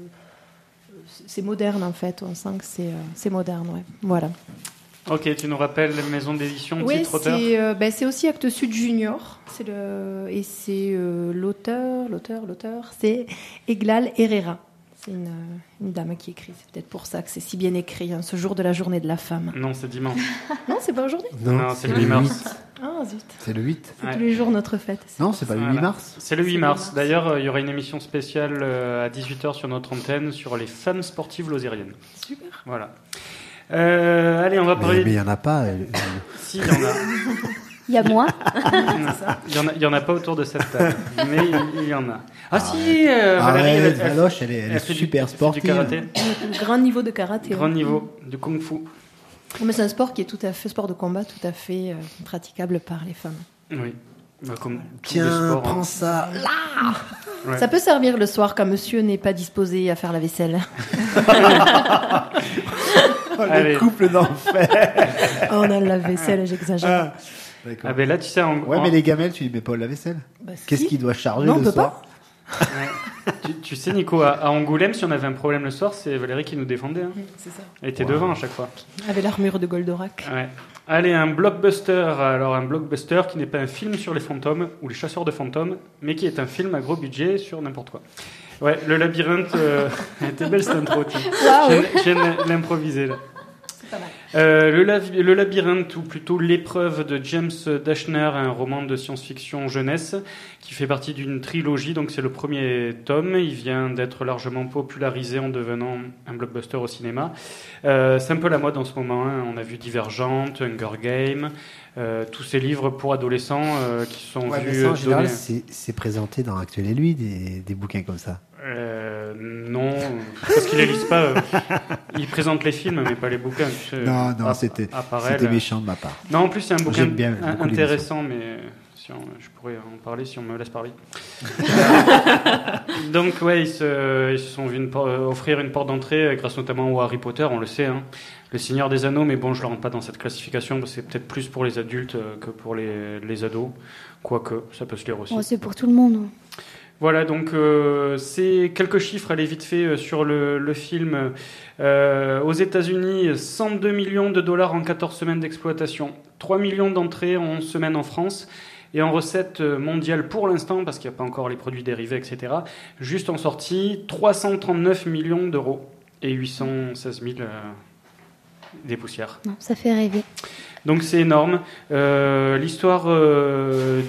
c'est moderne en fait. On sent que c'est moderne, ouais. Voilà. Ok, tu nous rappelles la maison d'édition, oui, titre, auteur. C'est aussi Actes Sud Junior. L'auteur, c'est Eglal Herrera. C'est une dame qui écrit. C'est peut-être pour ça que c'est si bien écrit, ce jour de la journée de la femme. Non, c'est dimanche. Non, c'est pas aujourd'hui. Non, c'est le 8 mars. Ah, zut. C'est le 8. C'est tous les jours notre fête. Non, c'est pas le 8 mars. C'est le 8 mars. D'ailleurs, il y aura une émission spéciale à 18h sur notre antenne sur les femmes sportives lozériennes. Super. Voilà. Allez, on va parler... Mais il n'y en a pas. Si, il y en a. Il y a moi. Il y en a pas autour de cette table, mais il y en a. Ah si, Valérie, Valoche, elle est super sportive. Du karaté. Grand niveau de karaté. Grand niveau du kung-fu. Mais c'est un sport qui est tout à fait sport de combat, tout à fait praticable par les femmes. Oui. Comme tiens, prends ça là. Ouais. Ça peut servir le soir quand monsieur n'est pas disposé à faire la vaisselle. Le couple d'enfer. On a la vaisselle, j'exagère. Ah ben là, tu sais, mais les gamelles, tu les mets pas au lave-vaisselle. Qu'est-ce qui doit charger non, le on peut soir pas. Tu sais, Nico, à Angoulême, si on avait un problème le soir, c'est Valérie qui nous défendait. Hein. C'est ça. Elle était devant à chaque fois. Avec l'armure de Goldorak. Ouais. Allez, un blockbuster. Alors, un blockbuster qui n'est pas un film sur les fantômes ou les chasseurs de fantômes, mais qui est un film à gros budget sur n'importe quoi. Ouais, le labyrinthe. était belle cette intro. Je viens de l'improviser là. Le labyrinthe, ou plutôt l'épreuve de James Dashner, un roman de science-fiction jeunesse qui fait partie d'une trilogie, donc c'est le premier tome. Il vient d'être largement popularisé en devenant un blockbuster au cinéma. C'est un peu la mode en ce moment, hein. On a vu Divergente, Hunger Games, tous ces livres pour adolescents qui sont vus. En général, c'est présenté dans Actuel et Lui des bouquins comme ça. Non, parce qu'ils les lisent pas. Ils présentent les films, mais pas les bouquins. Non, c'était méchant de ma part. Non, en plus c'est un bouquin intéressant, mais si je pourrais en parler si on me laisse parler. Donc ils se sont vus offrir une porte d'entrée grâce notamment au Harry Potter, on le sait, hein. Le Seigneur des Anneaux, mais bon, je ne le rentre pas dans cette classification, c'est peut-être plus pour les adultes que pour les ados, quoique ça peut se lire aussi. C'est pour tout le monde. Voilà, donc c'est quelques chiffres, allez vite fait sur le film. Aux États-Unis, 102 millions de dollars en 14 semaines d'exploitation, 3 millions d'entrées en 11 semaines en France, et en recettes mondiales pour l'instant, parce qu'il n'y a pas encore les produits dérivés, etc., juste en sortie, 339 millions d'euros et 816 000 des poussières. Non, ça fait rêver. Donc c'est énorme. L'histoire de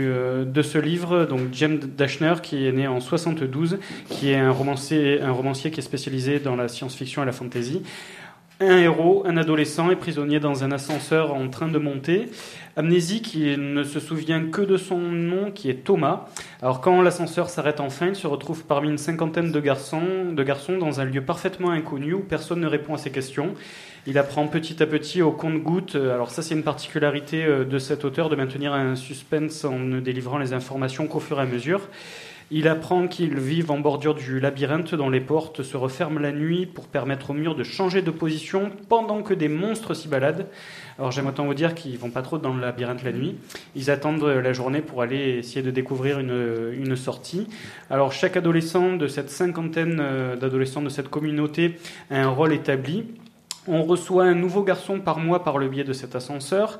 ce livre, donc James Dashner, qui est né en 72, qui est un romancier qui est spécialisé dans la science-fiction et la fantasy. Un héros, un adolescent, est prisonnier dans un ascenseur en train de monter. Amnésique, il ne se souvient que de son nom, qui est Thomas. Alors quand l'ascenseur s'arrête enfin, il se retrouve parmi une cinquantaine de garçons dans un lieu parfaitement inconnu où personne ne répond à ses questions. Il apprend petit à petit au compte-gouttes. Alors ça, c'est une particularité de cet auteur, de maintenir un suspense en ne délivrant les informations qu'au fur et à mesure. Il apprend qu'ils vivent en bordure du labyrinthe dont les portes se referment la nuit pour permettre aux murs de changer de position pendant que des monstres s'y baladent. Alors j'aime autant vous dire qu'ils vont pas trop dans le labyrinthe la nuit. Ils attendent la journée pour aller essayer de découvrir une sortie. Alors chaque adolescent de cette cinquantaine d'adolescents de cette communauté a un rôle établi. On reçoit un nouveau garçon par mois par le biais de cet ascenseur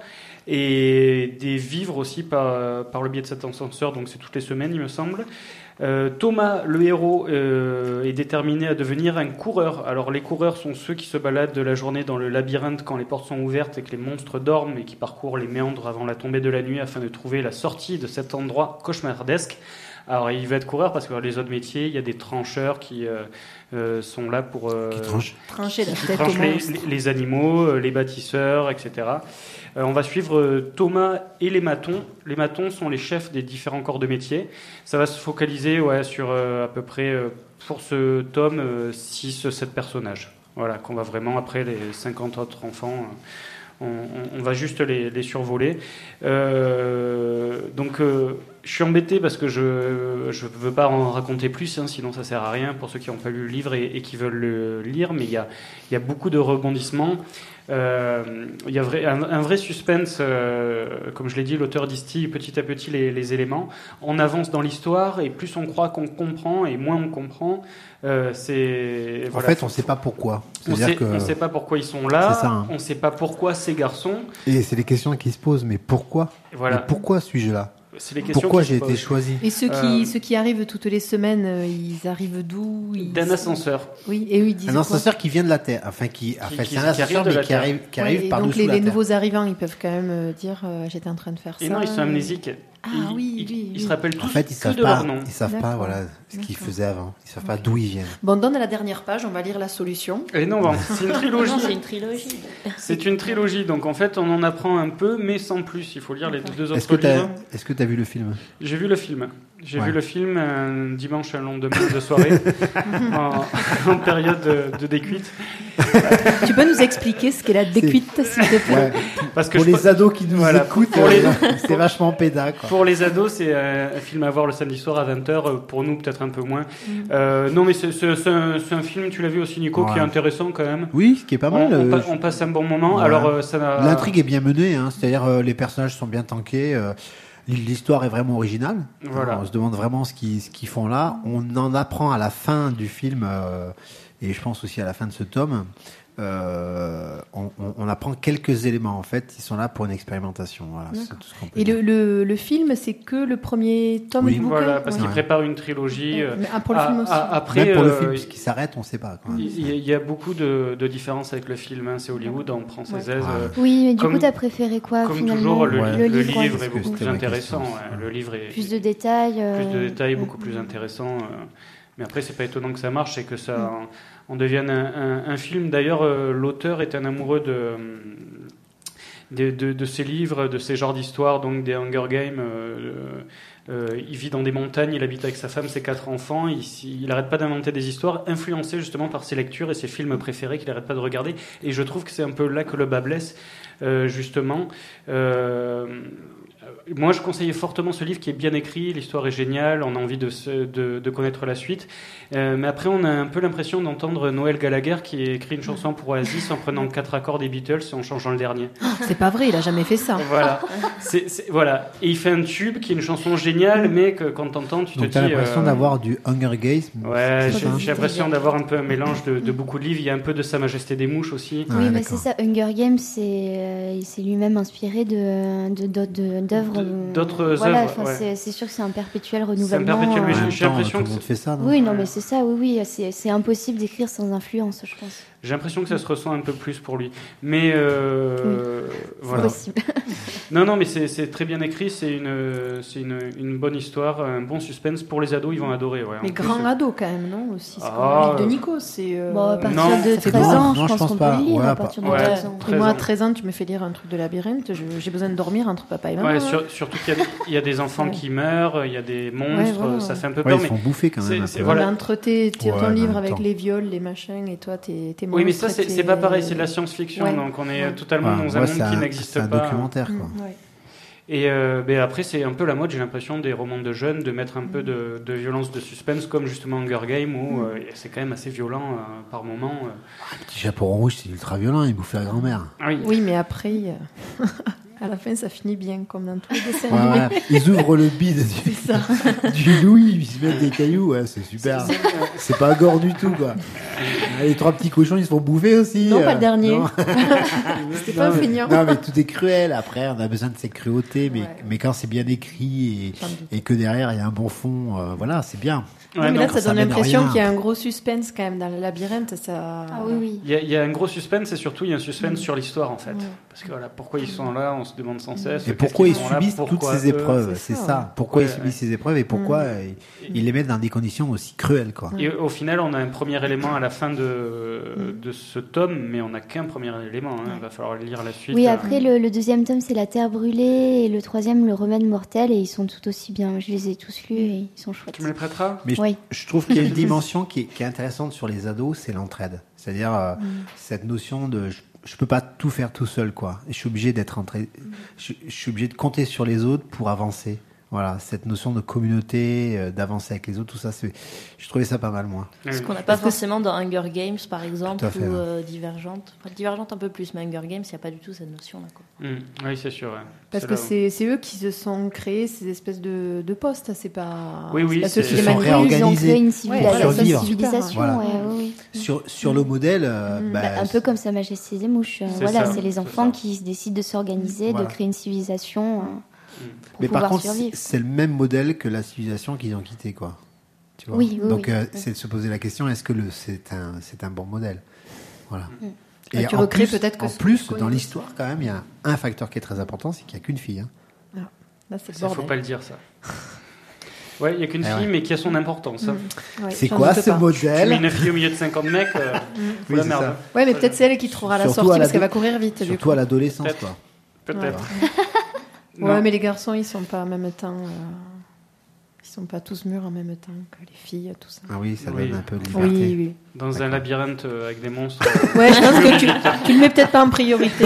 et des vivres aussi par le biais de cet ascenseur, donc c'est toutes les semaines il me semble. Thomas, le héros, est déterminé à devenir un coureur. Alors les coureurs sont ceux qui se baladent de la journée dans le labyrinthe quand les portes sont ouvertes et que les monstres dorment et qui parcourent les méandres avant la tombée de la nuit afin de trouver la sortie de cet endroit cauchemardesque. Alors il va être coureur parce que dans les autres métiers, il y a des trancheurs qui sont là pour trancher la tête les animaux, les bâtisseurs, etc. On va suivre Thomas et les matons. Les matons sont les chefs des différents corps de métier. Ça va se focaliser sur à peu près, pour ce tome, 6-7 personnages. Voilà, qu'on va vraiment, après les 50 autres enfants, on va juste les survoler. Donc je suis embêté parce que je veux pas en raconter plus, sinon ça sert à rien pour ceux qui n'ont pas lu le livre et qui veulent le lire, mais il y a beaucoup de rebondissements. Il y a un vrai suspense, comme je l'ai dit, l'auteur distille petit à petit les éléments. On avance dans l'histoire et plus on croit qu'on comprend et moins on comprend. En fait, on ne sait pas pourquoi. On ne sait pas pourquoi ils sont là. C'est ça, hein. On ne sait pas pourquoi ces garçons. Et c'est les questions qui se posent. Mais pourquoi ? Voilà. Mais pourquoi suis-je là ? C'est les questions pourquoi j'ai été choisi ? Et ceux qui arrivent toutes les semaines, ils arrivent d'où ? D'un ascenseur. Oui, et eux ils disent un ascenseur qui vient de la Terre. Enfin, c'est un ascenseur mais qui arrive par-dessous la Terre. Donc les nouveaux arrivants, ils peuvent quand même dire j'étais en train de faire ça. Et non, ils sont amnésiques. Ils se rappellent tous de leur nom. Ils savent pas ce qu'ils faisaient avant. Ils savent pas d'où ils viennent. Bon, on donne à la dernière page, on va lire la solution. Et non, c'est une trilogie. Non, c'est une trilogie. C'est une trilogie, donc en fait on en apprend un peu, mais sans plus. Il faut lire les deux autres livres. Est-ce que tu as vu le film ? J'ai vu le film. J'ai vu le film un dimanche, un lendemain de soirée, en période de décuite. Tu peux nous expliquer ce qu'est la décuite, s'il te plaît ? Parce que pour les ados qui nous écoutent, c'est vachement péda, quoi. Pour les ados, c'est un film à voir le samedi soir à 20h. Pour nous, peut-être un peu moins. Non, mais c'est un film, tu l'as vu aussi, Nico, qui est intéressant quand même. Oui, qui est pas mal. On passe un bon moment. Ouais. Alors, l'intrigue est bien menée, hein, c'est-à-dire les personnages sont bien tankés. L'histoire est vraiment originale. Voilà. On se demande vraiment ce qu'ils font là. On en apprend à la fin du film, et je pense aussi à la fin de ce tome. On apprend quelques éléments en fait. Ils sont là pour une expérimentation. Voilà, c'est tout ce qu'on peut dire. Le film, c'est que le premier tome du bouquin. Voilà, parce qu'il prépare une trilogie. Pour le film aussi. Après, même pour le film, puisqu'il s'arrête, on ne sait pas. Il y a beaucoup de différences avec le film. Hein. C'est Hollywood, on prend ses aises. Oui, mais du coup, t'as préféré quoi comme finalement ? Toujours, le livre est beaucoup plus intéressant. Le livre est plus de détails. Beaucoup plus intéressant. Mais après, c'est pas étonnant que ça marche, c'est que ça on devienne un film. D'ailleurs, l'auteur est un amoureux de ces livres, de ces genres d'histoires, donc des Hunger Games. Il vit dans des montagnes, il habite avec sa femme, ses 4 enfants. Il n'arrête pas d'inventer des histoires, influencées justement par ses lectures et ses films préférés qu'il n'arrête pas de regarder. Et je trouve que c'est un peu là que le bas blesse, justement. moi, je conseille fortement ce livre qui est bien écrit, l'histoire est géniale, on a envie de connaître la suite. Mais après, on a un peu l'impression d'entendre Noël Gallagher qui écrit une chanson pour Oasis en prenant 4 accords des Beatles et en changeant le dernier. C'est pas vrai, il a jamais fait ça. Voilà. Voilà. Et il fait un tube qui est une chanson géniale, mais que quand t'entends, tu te dis... t'as l'impression d'avoir du Hunger Games. Ouais, j'ai l'impression d'avoir un peu un mélange de beaucoup de livres. Il y a un peu de Sa Majesté des Mouches aussi. Oui, mais c'est ça. Hunger Games, c'est lui-même inspiré d'œuvres. D'autres voilà, œuvres. Ouais. C'est sûr que c'est un perpétuel renouvellement. C'est un perpétuel. J'ai l'impression tout le monde fait ça. Non oui, non, mais c'est ça. Oui, c'est impossible d'écrire sans influence, je pense. J'ai l'impression que ça se ressent un peu plus pour lui. Mais voilà. C'est possible. Non, mais c'est très bien écrit. C'est une bonne histoire, un bon suspense pour les ados. Ils vont adorer. Ouais, mais grand ado quand même, non aussi. C'est comme le livre de Nico. C'est à partir de 13 ans, je pense qu'on peut le lire à partir de 13 ans. Et moi, à 13 ans, tu me fais lire un truc de labyrinthe. J'ai besoin de dormir entre papa et maman. Ouais, surtout qu'il y a des enfants qui meurent, il y a des monstres. Ça fait un peu peur. Ils font bouffer quand même. Voilà, entre ton livre avec les viols, les machins, et toi, t'es monstres. Oui, mais ça, c'est pas pareil. C'est de la science-fiction, donc on est totalement dans un monde qui n'existe pas. C'est un documentaire, quoi. Et après, c'est un peu la mode, j'ai l'impression, des romans de jeunes, de mettre un peu de violence, de suspense, comme justement Hunger Games, où c'est quand même assez violent par moments. Petit chaperon rouge, c'est ultra violent, il bouffe la grand-mère. Oui, mais après, à la fin, ça finit bien, comme dans tous les dessins animés. Ils ouvrent le bide du Louis, ils se mettent des cailloux, c'est super. C'est pas gore du tout, quoi. Les 3 petits cochons, ils se font bouffer aussi. Non, pas le dernier. C'était pas feignant. Non, mais tout est cruel. Après, on a besoin de cette cruauté, mais quand c'est bien écrit et que derrière, il y a un bon fond, voilà, c'est bien. Ouais, mais là, ça donne l'impression qu'il y a un gros suspense quand même dans le labyrinthe. Ah oui. Il y a un gros suspense et surtout, il y a un suspense sur l'histoire, en fait. Parce que voilà, pourquoi ils sont là, on se demande sans cesse. Et pourquoi ils subissent toutes ces épreuves, c'est ça. Pourquoi ils subissent ces épreuves et pourquoi ils les mettent dans des conditions aussi cruelles, quoi. Et au final, on a un premier élément à la fin de ce tome, mais on n'a qu'un premier élément. Il va falloir lire la suite. Oui, après, le deuxième tome, c'est La Terre brûlée, et le troisième, Le Remède mortel, et ils sont tout aussi bien. Je les ai tous lus et ils sont chouettes. Tu me les prêteras ? Oui. Je trouve qu'il y a une dimension qui est intéressante sur les ados, c'est l'entraide. C'est-à-dire cette notion de je peux pas tout faire tout seul, quoi. Et je suis obligé d'être je suis obligé de compter sur les autres pour avancer. Voilà, cette notion de communauté, d'avancer avec les autres, tout ça, je trouvais ça pas mal, moi. Ce qu'on n'a pas forcément dans Hunger Games, par exemple, ou Divergente. Enfin, Divergente un peu plus, mais Hunger Games, il n'y a pas du tout cette notion-là, quoi. Oui, c'est sûr. Ouais. Parce que c'est eux qui se sont créés ces espèces de postes, c'est pas... Oui, ils se sont réorganisés. Ils ont créé une civilisation. Voilà. Sur le modèle... un peu comme Sa Majesté des Mouches. Voilà, c'est les enfants qui décident de s'organiser, de créer une civilisation... Mais par contre, c'est le même modèle que la civilisation qu'ils ont quitté, quoi. Tu vois. Donc, c'est de se poser la question, est-ce que c'est un bon modèle ? Voilà. Et tu recrées peut-être que... En plus, dans l'histoire, quand même, il y a un facteur qui est très important, c'est qu'il n'y a qu'une fille. Là, c'est ça, faut pas le dire, ça. Ouais, il n'y a qu'une fille, mais qui a son importance. C'est quoi ce modèle ? Tu mets une fille au milieu de 50 mecs, oui, merde. Ouais, mais peut-être c'est elle qui trouvera la sortie, parce qu'elle va courir vite. Surtout à l'adolescence, quoi. Peut-être. Ouais, mais les garçons, ils sont pas en même temps. Ils sont pas tous mûrs en même temps que les filles, tout ça. Ah oui, ça donne un peu de liberté. Oui. Dans un labyrinthe avec des monstres. Ouais, je pense que tu le mets peut-être pas en priorité.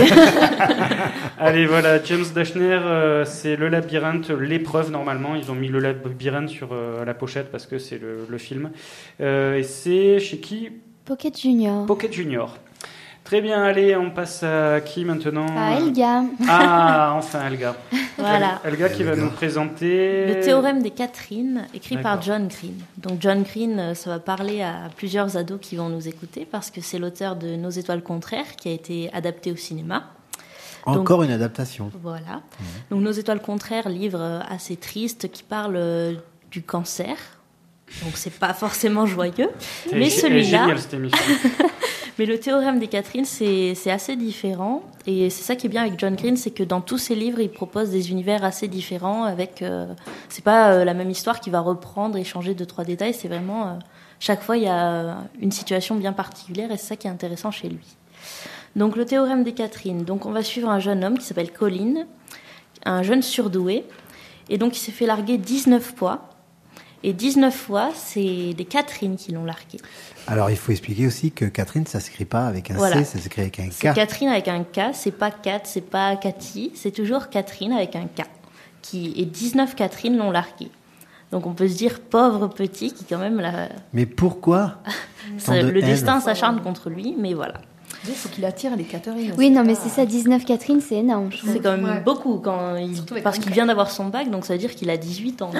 Allez, voilà, James Dashner, c'est le labyrinthe, l'épreuve normalement. Ils ont mis le labyrinthe sur la pochette parce que c'est le film. Et c'est chez qui ? Pocket Junior. Pocket Junior. Très bien, allez, on passe à qui maintenant ? À Elga. Ah, enfin Elga. Voilà. Elga qui va nous présenter... Le théorème des Catherine, écrit par John Green. Donc John Green, ça va parler à plusieurs ados qui vont nous écouter parce que c'est l'auteur de Nos étoiles contraires qui a été adapté au cinéma. Encore une adaptation. Voilà. Donc Nos étoiles contraires, livre assez triste qui parle du cancer. Donc c'est pas forcément joyeux. Mais celui-là... Génial cette émission. Mais le théorème des Catherine, c'est assez différent. Et c'est ça qui est bien avec John Green, c'est que dans tous ses livres, il propose des univers assez différents. C'est pas la même histoire qui va reprendre et changer 2-3 détails. C'est vraiment... chaque fois, il y a une situation bien particulière et c'est ça qui est intéressant chez lui. Donc le théorème des Catherine. Donc on va suivre un jeune homme qui s'appelle Colin, un jeune surdoué. Et donc il s'est fait larguer 19 fois. Et 19 fois, c'est des Catherine qui l'ont largué. Alors, il faut expliquer aussi que Catherine, ça ne s'écrit pas avec un C, ça s'écrit avec un K. C'est Catherine avec un K, c'est pas Kat, c'est pas Cathy, c'est toujours Catherine avec un K. et 19 Catherine l'ont largué. Donc on peut se dire pauvre petit qui quand même Mais pourquoi le destin s'acharne contre lui, mais voilà. Il faut qu'il attire les Catherine. Oui, non, mais c'est ça, 19 Catherine, c'est énorme. C'est quand même beaucoup parce qu'il vient d'avoir son bac, donc ça veut dire qu'il a 18 ans.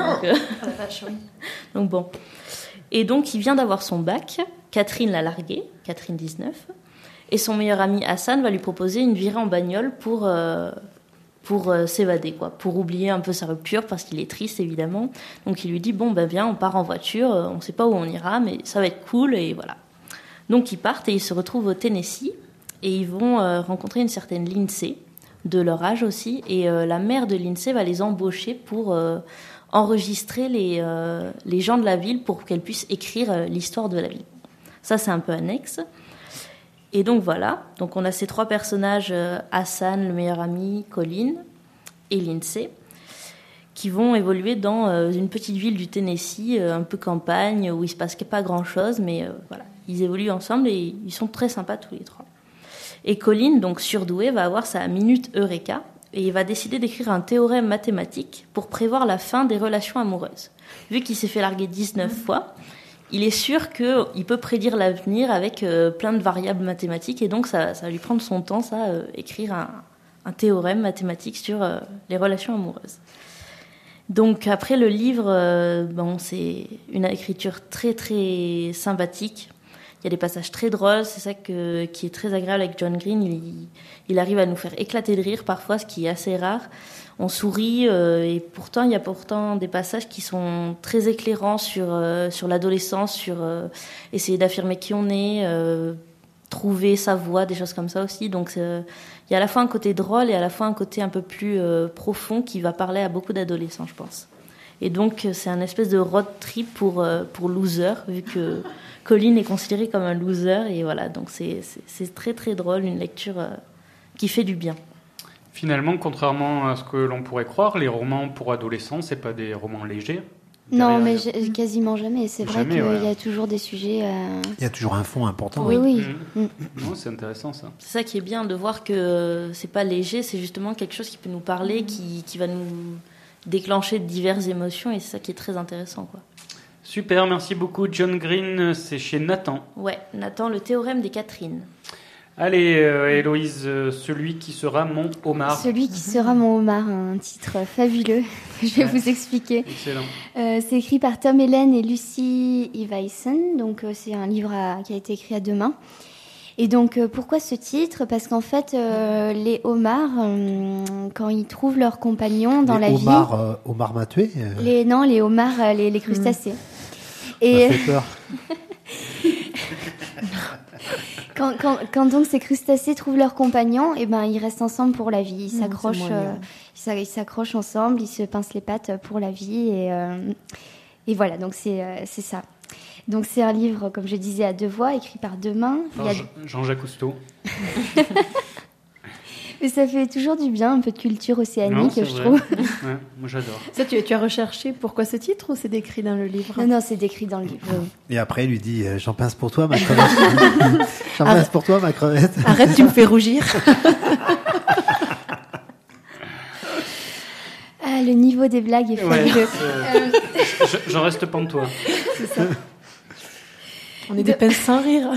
Donc bon. Et donc il vient d'avoir son bac, Catherine l'a largué, Catherine 19, et son meilleur ami Hassan va lui proposer une virée en bagnole pour s'évader, quoi, pour oublier un peu sa rupture, parce qu'il est triste évidemment. Donc il lui dit bon ben viens, on part en voiture, on sait pas où on ira, mais ça va être cool, et voilà. Donc ils partent et ils se retrouvent au Tennessee et ils vont rencontrer une certaine Lindsay, de leur âge aussi, et la mère de Lindsay va les embaucher pour enregistrer les gens de la ville pour qu'elle puisse écrire l'histoire de la ville. Ça c'est un peu annexe. Et donc voilà, donc on a ces 3 personnages, Hassan, le meilleur ami, Colin et Lindsay, qui vont évoluer dans une petite ville du Tennessee, un peu campagne, où il se passe pas grand-chose, mais voilà. Ils évoluent ensemble et ils sont très sympas tous les 3. Et Colin, donc surdoué, va avoir sa minute Eureka et il va décider d'écrire un théorème mathématique pour prévoir la fin des relations amoureuses. Vu qu'il s'est fait larguer 19 fois, il est sûr qu'il peut prédire l'avenir avec plein de variables mathématiques et donc ça va lui prendre son temps, écrire un théorème mathématique sur les relations amoureuses. Donc après le livre, c'est une écriture très très sympathique. Il y a des passages très drôles, c'est ça qui est très agréable avec John Green. Il arrive à nous faire éclater de rire parfois, ce qui est assez rare. On sourit et pourtant il y a des passages qui sont très éclairants sur l'adolescence, sur essayer d'affirmer qui on est, trouver sa voie, des choses comme ça aussi. Donc il y a à la fois un côté drôle et à la fois un côté un peu plus profond qui va parler à beaucoup d'adolescents, je pense. Et donc c'est un espèce de road trip pour loser, vu que Colin est considéré comme un loser, et voilà, donc c'est très très drôle, une lecture qui fait du bien. Finalement, contrairement à ce que l'on pourrait croire, les romans pour adolescents, c'est pas des romans légers. Non, mais quasiment jamais. C'est vrai qu'il y a toujours des sujets... Il y a toujours un fond important. Oui. Non, c'est intéressant ça. C'est ça qui est bien, de voir que c'est pas léger, c'est justement quelque chose qui peut nous parler, qui va nous déclencher diverses émotions, et c'est ça qui est très intéressant, quoi. Super, merci beaucoup. John Green, c'est chez Nathan. Ouais, Nathan, le théorème des Catherine. Allez, Héloïse, celui qui sera mon homard. Celui qui sera mon homard, un titre fabuleux. Je vais vous expliquer. Excellent. C'est écrit par Tom Helen et Lucy Ivyson. Donc, c'est un livre qui a été écrit à 2 mains. Et donc, pourquoi ce titre ? Parce qu'en fait, les homards, quand ils trouvent leur compagnon dans la vie... Homard m'a tué les homards, les crustacés. Et... Ça fait peur. Quand donc ces crustacés trouvent leur compagnon, et ben ils restent ensemble pour la vie. Ils s'accrochent ensemble, ils se pincent les pattes pour la vie, et voilà. Donc c'est ça. Donc c'est un livre, comme je disais, à 2 voix, écrit par 2 mains. Jean-Jacques Cousteau. Mais ça fait toujours du bien, un peu de culture océanique, je trouve. Ouais, moi j'adore. Ça, tu as recherché pourquoi ce titre, ou c'est décrit dans le livre ? Non, c'est décrit dans le livre. Et après, il lui dit j'en pince pour toi, ma crevette. J'en pince pour toi, ma crevette. Arrête, tu me fais rougir. Ah, le niveau des blagues est fabuleux. J'en reste pas de toi. C'est ça. On est des pinces sans rire.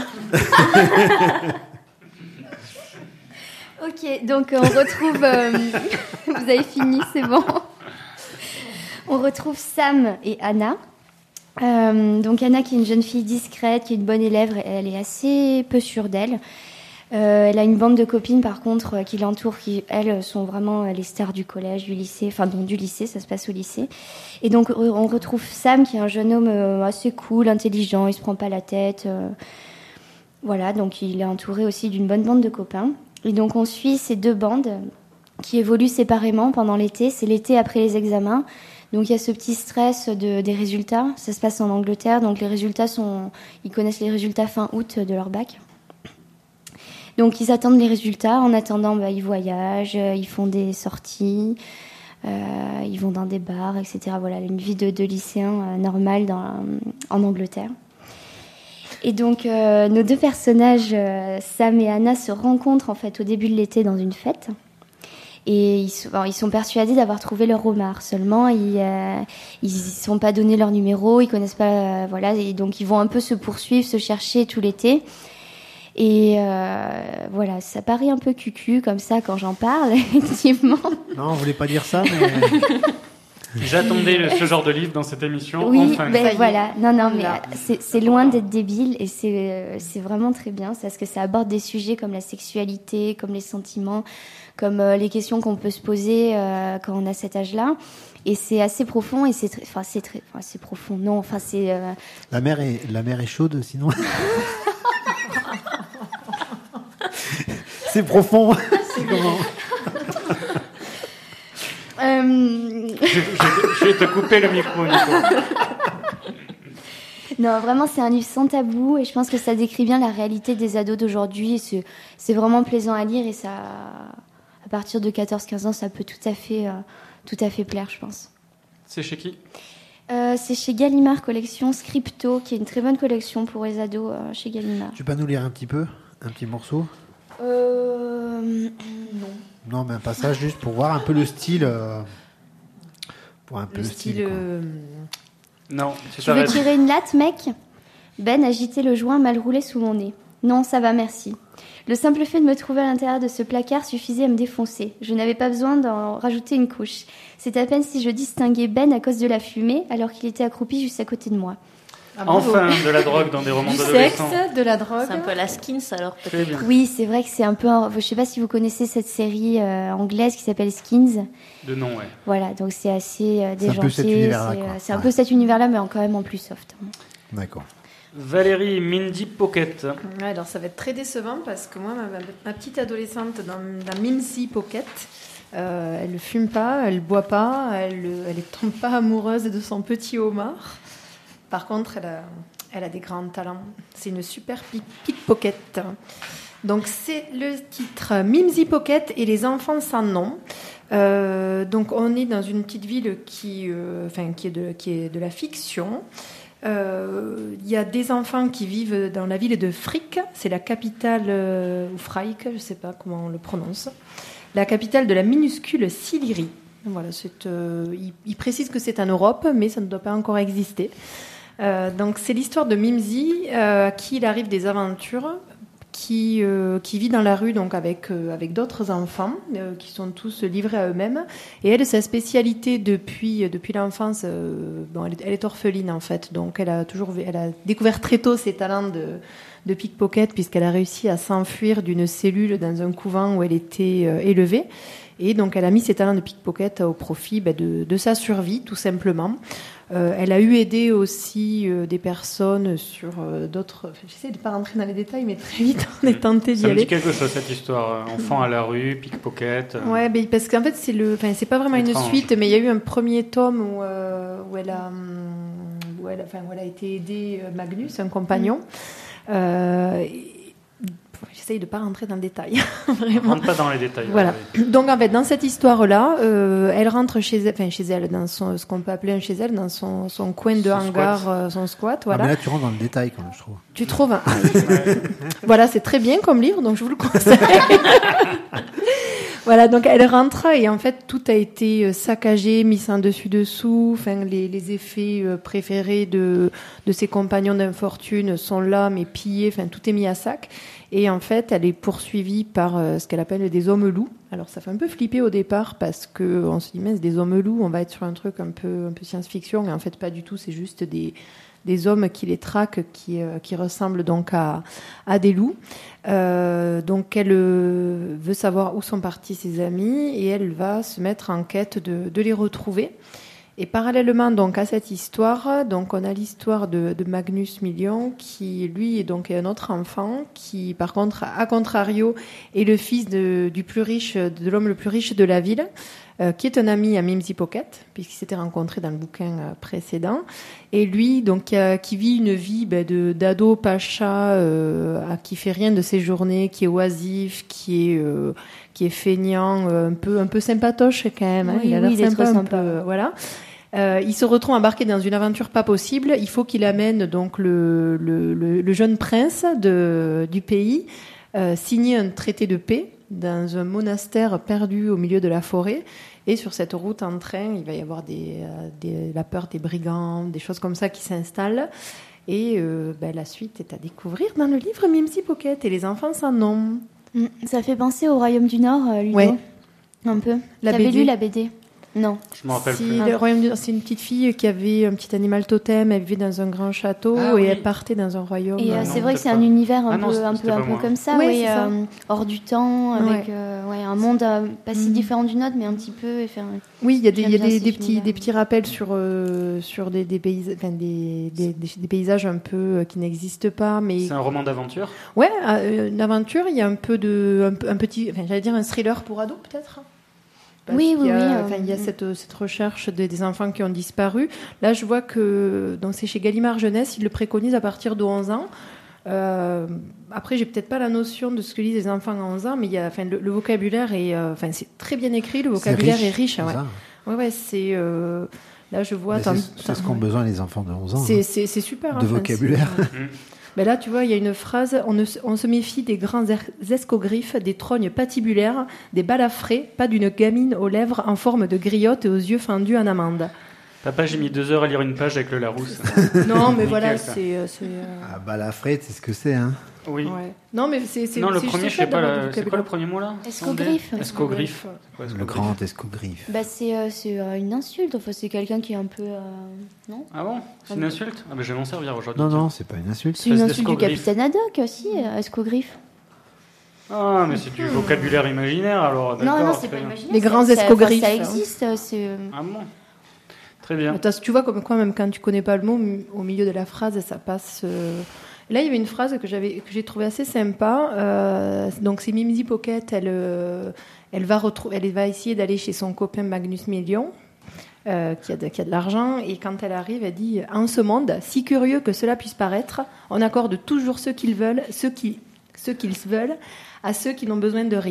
Ok, donc on retrouve... vous avez fini, c'est bon. On retrouve Sam et Anna. Donc Anna, qui est une jeune fille discrète, qui est une bonne élève, elle est assez peu sûre d'elle. Elle a une bande de copines, par contre, qui l'entourent, qui, elles, sont vraiment les stars du collège, du lycée, enfin donc du lycée, ça se passe au lycée. Et donc on retrouve Sam, qui est un jeune homme assez cool, intelligent, il se prend pas la tête. Voilà, donc il est entouré aussi d'une bonne bande de copains. Et donc on suit ces 2 bandes qui évoluent séparément pendant l'été. C'est l'été après les examens. Donc il y a ce petit stress des résultats. Ça se passe en Angleterre. Donc ils connaissent les résultats fin août de leur bac. Donc ils attendent les résultats. En attendant, ils voyagent, ils font des sorties, ils vont dans des bars, etc. Voilà, une vie de lycéen normale en Angleterre. Et donc, nos 2 personnages, Sam et Anna, se rencontrent en fait au début de l'été dans une fête. Et ils sont persuadés d'avoir trouvé leur homard. Seulement, ils sont pas donné leur numéro, ils connaissent pas, voilà. Et donc, ils vont un peu se poursuivre, se chercher tout l'été. Et voilà, ça paraît un peu cucu comme ça quand j'en parle, effectivement. Non, on voulait pas dire ça, mais... J'attendais ce genre de livre dans cette émission. Oui, enfin, ben voilà. Non, mais c'est loin d'être débile et c'est vraiment très bien parce que ça aborde des sujets comme la sexualité, comme les sentiments, comme les questions qu'on peut se poser quand on a cet âge-là. Et c'est assez profond et c'est profond. Non, enfin c'est. La mer est chaude, sinon. C'est profond. C'est comment? Je vais te couper le micro, Nico. Non, vraiment, c'est un livre sans tabou et je pense que ça décrit bien la réalité des ados d'aujourd'hui. Et c'est vraiment plaisant à lire et ça, à partir de 14-15 ans, ça peut tout à fait plaire, je pense. C'est chez qui? C'est chez Gallimard, collection Scripto, qui est une très bonne collection pour les ados chez Gallimard. Tu peux nous lire un petit morceau? Non. Non, mais un passage juste pour voir un peu le style. Non, tu veux tirer une latte, mec? Ben agitait le joint mal roulé sous mon nez. Non, ça va, merci. Le simple fait de me trouver à l'intérieur de ce placard suffisait à me défoncer. Je n'avais pas besoin d'en rajouter une couche. C'est à peine si je distinguais Ben à cause de la fumée, alors qu'il était accroupi juste à côté de moi. Enfin, de la drogue dans des romans d'adolescents. Sexe, de la drogue. C'est un peu la Skins, alors peut-être. Oui, c'est vrai que c'est un peu... Je sais pas si vous connaissez cette série anglaise qui s'appelle Skins. De nom, ouais. Voilà, donc c'est assez déjanté. C'est un peu cet univers-là, quoi. C'est un peu cet univers-là, mais quand même en plus soft. D'accord. Valérie, Mindy Pocket. Ouais, alors ça va être très décevant parce que moi, ma petite adolescente dans Mindy Pocket, elle ne fume pas, elle ne boit pas, elle ne tombe pas amoureuse de son petit homard. Par contre, elle a des grands talents. C'est une super pickpocket. Donc, c'est le titre Mimsy Pocket et les enfants sans nom. Donc, on est dans une petite ville qui est de la fiction. Il y a des enfants qui vivent dans la ville de Frick. C'est la capitale, ou Fraik, je ne sais pas comment on le prononce. La capitale de la minuscule Sillery. Voilà, il précise que c'est en Europe, mais ça ne doit pas encore exister. Donc c'est l'histoire de Mimsy à qui il arrive des aventures, qui vit dans la rue donc avec d'autres enfants qui sont tous livrés à eux-mêmes. Et elle, sa spécialité depuis l'enfance, elle est orpheline en fait, donc elle a découvert très tôt ses talents de pickpocket puisqu'elle a réussi à s'enfuir d'une cellule dans un couvent où elle était élevée. Et donc elle a mis ses talents de pickpocket au profit de sa survie tout simplement. Elle a aidé aussi des personnes sur d'autres... J'essaie de ne pas rentrer dans les détails, mais très vite, on est tenté d'y aller. Ça me dit quelque chose, cette histoire. Enfant à la rue, pickpocket. Ouais, mais parce qu'en fait, c'est pas vraiment une suite, mais il y a eu un premier tome où elle a été aidée, Magnus, un compagnon. J'essaye de ne pas rentrer dans le détail. Vraiment. Rentre pas dans les détails. Voilà. Donc, en fait, dans cette histoire-là, elle rentre chez elle, dans ce qu'on peut appeler un chez elle, dans son coin de hangar, son squat. Voilà. Ah, mais là, tu rentres dans le détail, quand même, je trouve. Tu trouves Voilà, c'est très bien comme livre, donc je vous le conseille. Voilà, donc elle rentre et en fait, tout a été saccagé, mis en dessus-dessous. Enfin, les effets préférés de ses compagnons d'infortune sont là, mais pillés. Enfin, tout est mis à sac. Et en fait, elle est poursuivie par ce qu'elle appelle des hommes loups. Alors, ça fait un peu flipper au départ parce que on se dit, mais c'est des hommes loups, on va être sur un truc un peu science-fiction. Et en fait, pas du tout. C'est juste des hommes qui les traquent, qui ressemblent donc à des loups. Donc, elle veut savoir où sont partis ses amis et elle va se mettre en quête de les retrouver. Et parallèlement donc à cette histoire, donc on a l'histoire de Magnus Million qui lui est un autre enfant qui par contre à contrario est le fils de l'homme le plus riche de la ville, qui est un ami à Mimsy Pocket puisqu'ils s'étaient rencontrés dans le bouquin précédent. Et lui donc qui vit une vie d'ado pacha, qui fait rien de ses journées, qui est oisif, qui est feignant, un peu sympatoche quand même. Hein. Oui, il a l'air sympa, un peu, voilà. Il se retrouve embarqué dans une aventure pas possible. Il faut qu'il amène donc le jeune prince du pays signer un traité de paix dans un monastère perdu au milieu de la forêt. Et sur cette route en train, il va y avoir la peur des brigands, des choses comme ça qui s'installent. Et la suite est à découvrir dans le livre Mimsy Pocket et les enfants s'en ont. Ça fait penser au Royaume du Nord, Ludo. Ouais. Un peu. La T'avais BD. lu la BD? Non. Je me rappelle plus. Le Royaume du Nord, c'est une petite fille qui avait un petit animal totem, elle vivait dans un grand château et elle partait dans un royaume. Et c'est vrai que c'est un univers un peu moi. comme ça, Ouais, c'est ça. hors du temps, avec un monde pas si différent du nôtre, mais un petit peu. Oui, il y a des petits rappels sur des paysages un peu qui n'existent pas. Mais... C'est un roman d'aventure. Ouais, d'aventure, il y a un peu un petit, j'allais dire un thriller pour ados peut-être. Oui. Il y a cette recherche des enfants qui ont disparu. Là, je vois que donc c'est chez Gallimard Jeunesse, ils le préconisent à partir de 11 ans. Après, j'ai peut-être pas la notion de ce que lisent les enfants à 11 ans, mais le vocabulaire est, c'est très bien écrit, le vocabulaire est riche. Ouais, c'est là je vois. C'est ce qu'ont besoin les enfants de 11 ans. C'est super. De vocabulaire. Mais là, tu vois, il y a une phrase, on se méfie des grands escogriffes, des trognes patibulaires, des balafrés, pas d'une gamine aux lèvres en forme de griotte et aux yeux fendus en amande. Papa, j'ai mis 2 heures à lire une page avec le Larousse. Non, mais voilà, c'est... Ah, balafré, c'est ce que c'est, hein. Oui. Ouais. Non, mais c'est non, le premier, je sais pas, c'est quoi le premier mot là? Escogriffe. Escogriffe. Le grand escogriffe. C'est une insulte, enfin, c'est quelqu'un qui est un peu... non? Ah bon? C'est une insulte? Ah, mais je vais m'en servir aujourd'hui. Non, c'est pas une insulte. C'est une insulte du capitaine Haddock aussi, escogriffe. Ah, mais c'est du vocabulaire imaginaire alors. Non, c'est pas imaginaire. Les grands escogriffes. Ça existe, c'est... Ah bon? Très bien. Attends, tu vois comme quoi, même quand tu connais pas le mot, au milieu de la phrase, ça passe... Là, il y avait une phrase que j'ai trouvée assez sympa. Donc, c'est Mimsy Pocket. Elle va essayer d'aller chez son copain Magnus Million, qui a de l'argent. Et quand elle arrive, elle dit « En ce monde, si curieux que cela puisse paraître, on accorde toujours ce qu'ils veulent, ce qu'ils veulent, à ceux qui n'ont besoin de rien. »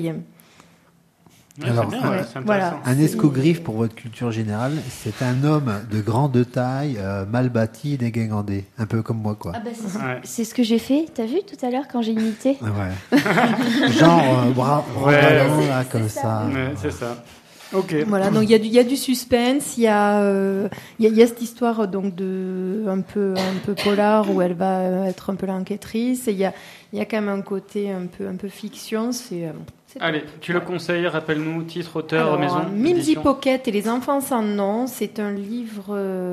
Ouais, alors, voilà, un escogriffe, pour votre culture générale, c'est un homme de grande taille, mal bâti, dégingandé. Un peu comme moi, quoi. Ah bah c'est ce que j'ai fait, t'as vu tout à l'heure quand j'ai imité? Ouais. Genre, bras là, comme ça. Ouais, c'est ça. Ok. Voilà, donc il y a du suspense, il y a cette histoire donc de un peu polar où elle va être un peu l'enquêtrice, et il y a quand même un côté un peu fiction, Allez, tu le conseilles, rappelle-nous, titre, auteur, maison. Mimsy Pocket et les enfants sans nom, c'est un livre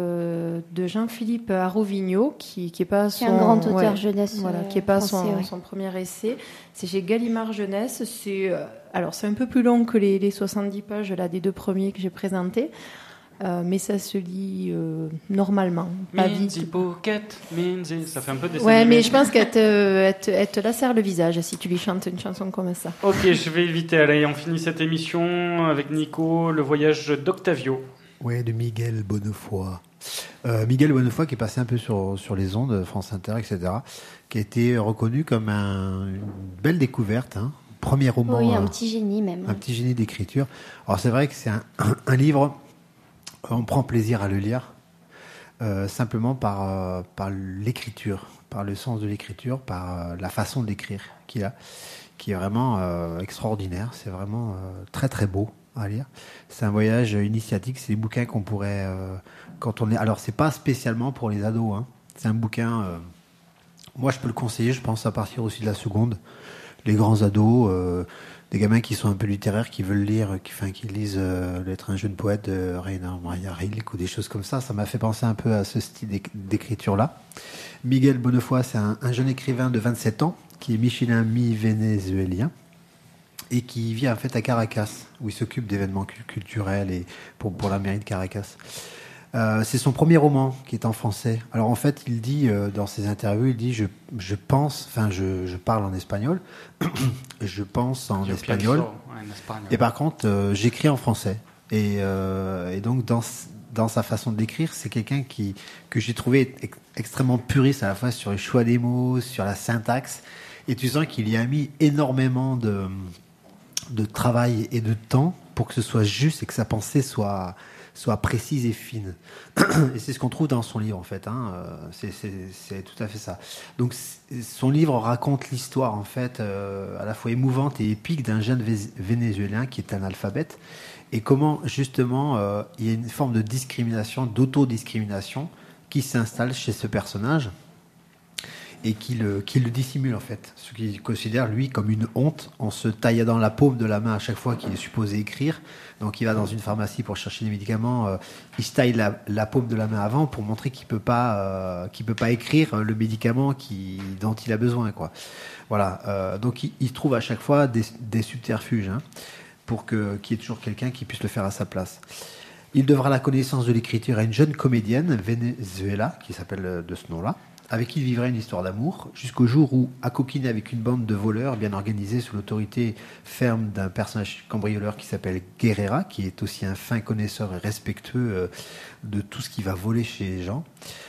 de Jean-Philippe Arovigno qui est pas son... un grand auteur jeunesse. Voilà, qui est pas français, son premier essai. C'est chez Gallimard Jeunesse. C'est un peu plus long que les 70 pages là, des 2 premiers que j'ai présentés. Mais ça se lit normalement, pas Mimsy vite. Pocket, Mimsy, ça fait un peu dessin Ouais, animé. mais je pense qu'elle te lacère le visage si tu lui chantes une chanson comme ça. Ok, je vais éviter. Allez, on finit cette émission avec Nico, le voyage d'Octavio. Ouais, de Miguel Bonnefoy. Miguel Bonnefoy qui est passé un peu sur les ondes, France Inter, etc., qui a été reconnu comme une belle découverte, hein. Premier roman. Oui, un petit génie même. Un petit génie d'écriture. Alors c'est vrai que c'est un livre... On prend plaisir à le lire simplement par l'écriture, par le sens de l'écriture, par la façon d'écrire qu'il a, qui est vraiment extraordinaire. C'est vraiment très très beau à lire. C'est un voyage initiatique. C'est des bouquins qu'on pourrait quand on est. Alors c'est pas spécialement pour les ados, hein. C'est un bouquin. Moi je peux le conseiller. Je pense à partir aussi de la seconde. Les grands ados. Des gamins qui sont un peu littéraires, qui veulent lire, qui lisent L'être un jeune poète de Rainer Maria Rilke ou des choses comme ça. Ça m'a fait penser un peu à ce style d'écriture-là. Miguel Bonnefoy, c'est un jeune écrivain de 27 ans qui est Michelin mi-vénézuélien et qui vit en fait à Caracas, où il s'occupe d'événements culturels et pour la mairie de Caracas. C'est son premier roman qui est en français. Alors en fait, il dit dans ses interviews, il dit je parle en espagnol, je pense en espagnol, et par contre j'écris en français. Et donc dans sa façon d'écrire, c'est quelqu'un que j'ai trouvé extrêmement puriste à la fois sur le choix des mots, sur la syntaxe, et tu sens qu'il y a mis énormément de travail et de temps pour que ce soit juste et que sa pensée soit soit précise et fine. Et c'est ce qu'on trouve dans son livre, en fait. C'est tout à fait ça. Donc, son livre raconte l'histoire, en fait, à la fois émouvante et épique d'un jeune Vénézuélien qui est analphabète, et comment, justement, il y a une forme de discrimination, d'autodiscrimination qui s'installe chez ce personnage et qui le dissimule, en fait. Ce qu'il considère, lui, comme une honte, en se taillant la paume de la main à chaque fois qu'il est supposé écrire. Donc, il va dans une pharmacie pour chercher des médicaments. Il se taille la paume de la main avant pour montrer qu'il peut pas écrire le médicament dont il a besoin, quoi. Voilà. Donc, il trouve à chaque fois des subterfuges, pour qu'il y ait toujours quelqu'un qui puisse le faire à sa place. Il devra la connaissance de l'écriture à une jeune comédienne, Venezuela, qui s'appelle de ce nom-là, avec qui il vivrait une histoire d'amour, jusqu'au jour où, à coquiner avec une bande de voleurs bien organisés sous l'autorité ferme d'un personnage cambrioleur qui s'appelle Guerrera, qui est aussi un fin connaisseur et respectueux de tout ce qui va voler chez les gens.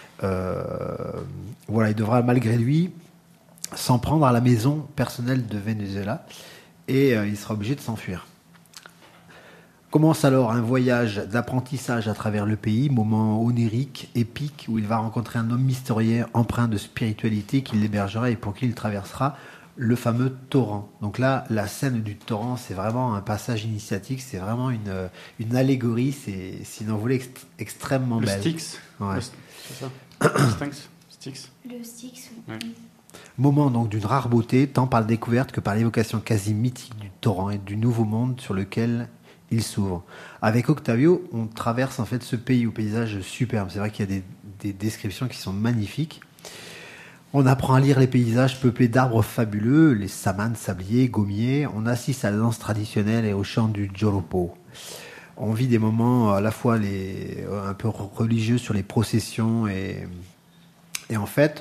Voilà, il devra malgré lui s'en prendre à la maison personnelle de Venezuela et il sera obligé de s'enfuir. Commence alors un voyage d'apprentissage à travers le pays, moment onirique, épique, où il va rencontrer un homme mystérieux empreint de spiritualité qui l'hébergera et pour qui il traversera le fameux torrent. Donc là, la scène du torrent, c'est vraiment un passage initiatique, c'est vraiment une allégorie, c'est, si l'on voulait, extrêmement belle. Le Styx, ouais. C'est ça. Styx. Le Styx, oui. Ouais. Moment donc d'une rare beauté, tant par la découverte que par l'évocation quasi mythique du torrent et du nouveau monde sur lequel il s'ouvre. Avec Octavio, on traverse en fait ce pays au paysage superbe. C'est vrai qu'il y a des descriptions qui sont magnifiques. On apprend à lire les paysages peuplés d'arbres fabuleux, les samanes, sabliers, gommiers. On assiste à la danse traditionnelle et au chant du joropo. On vit des moments à la fois un peu religieux sur les processions et en fait,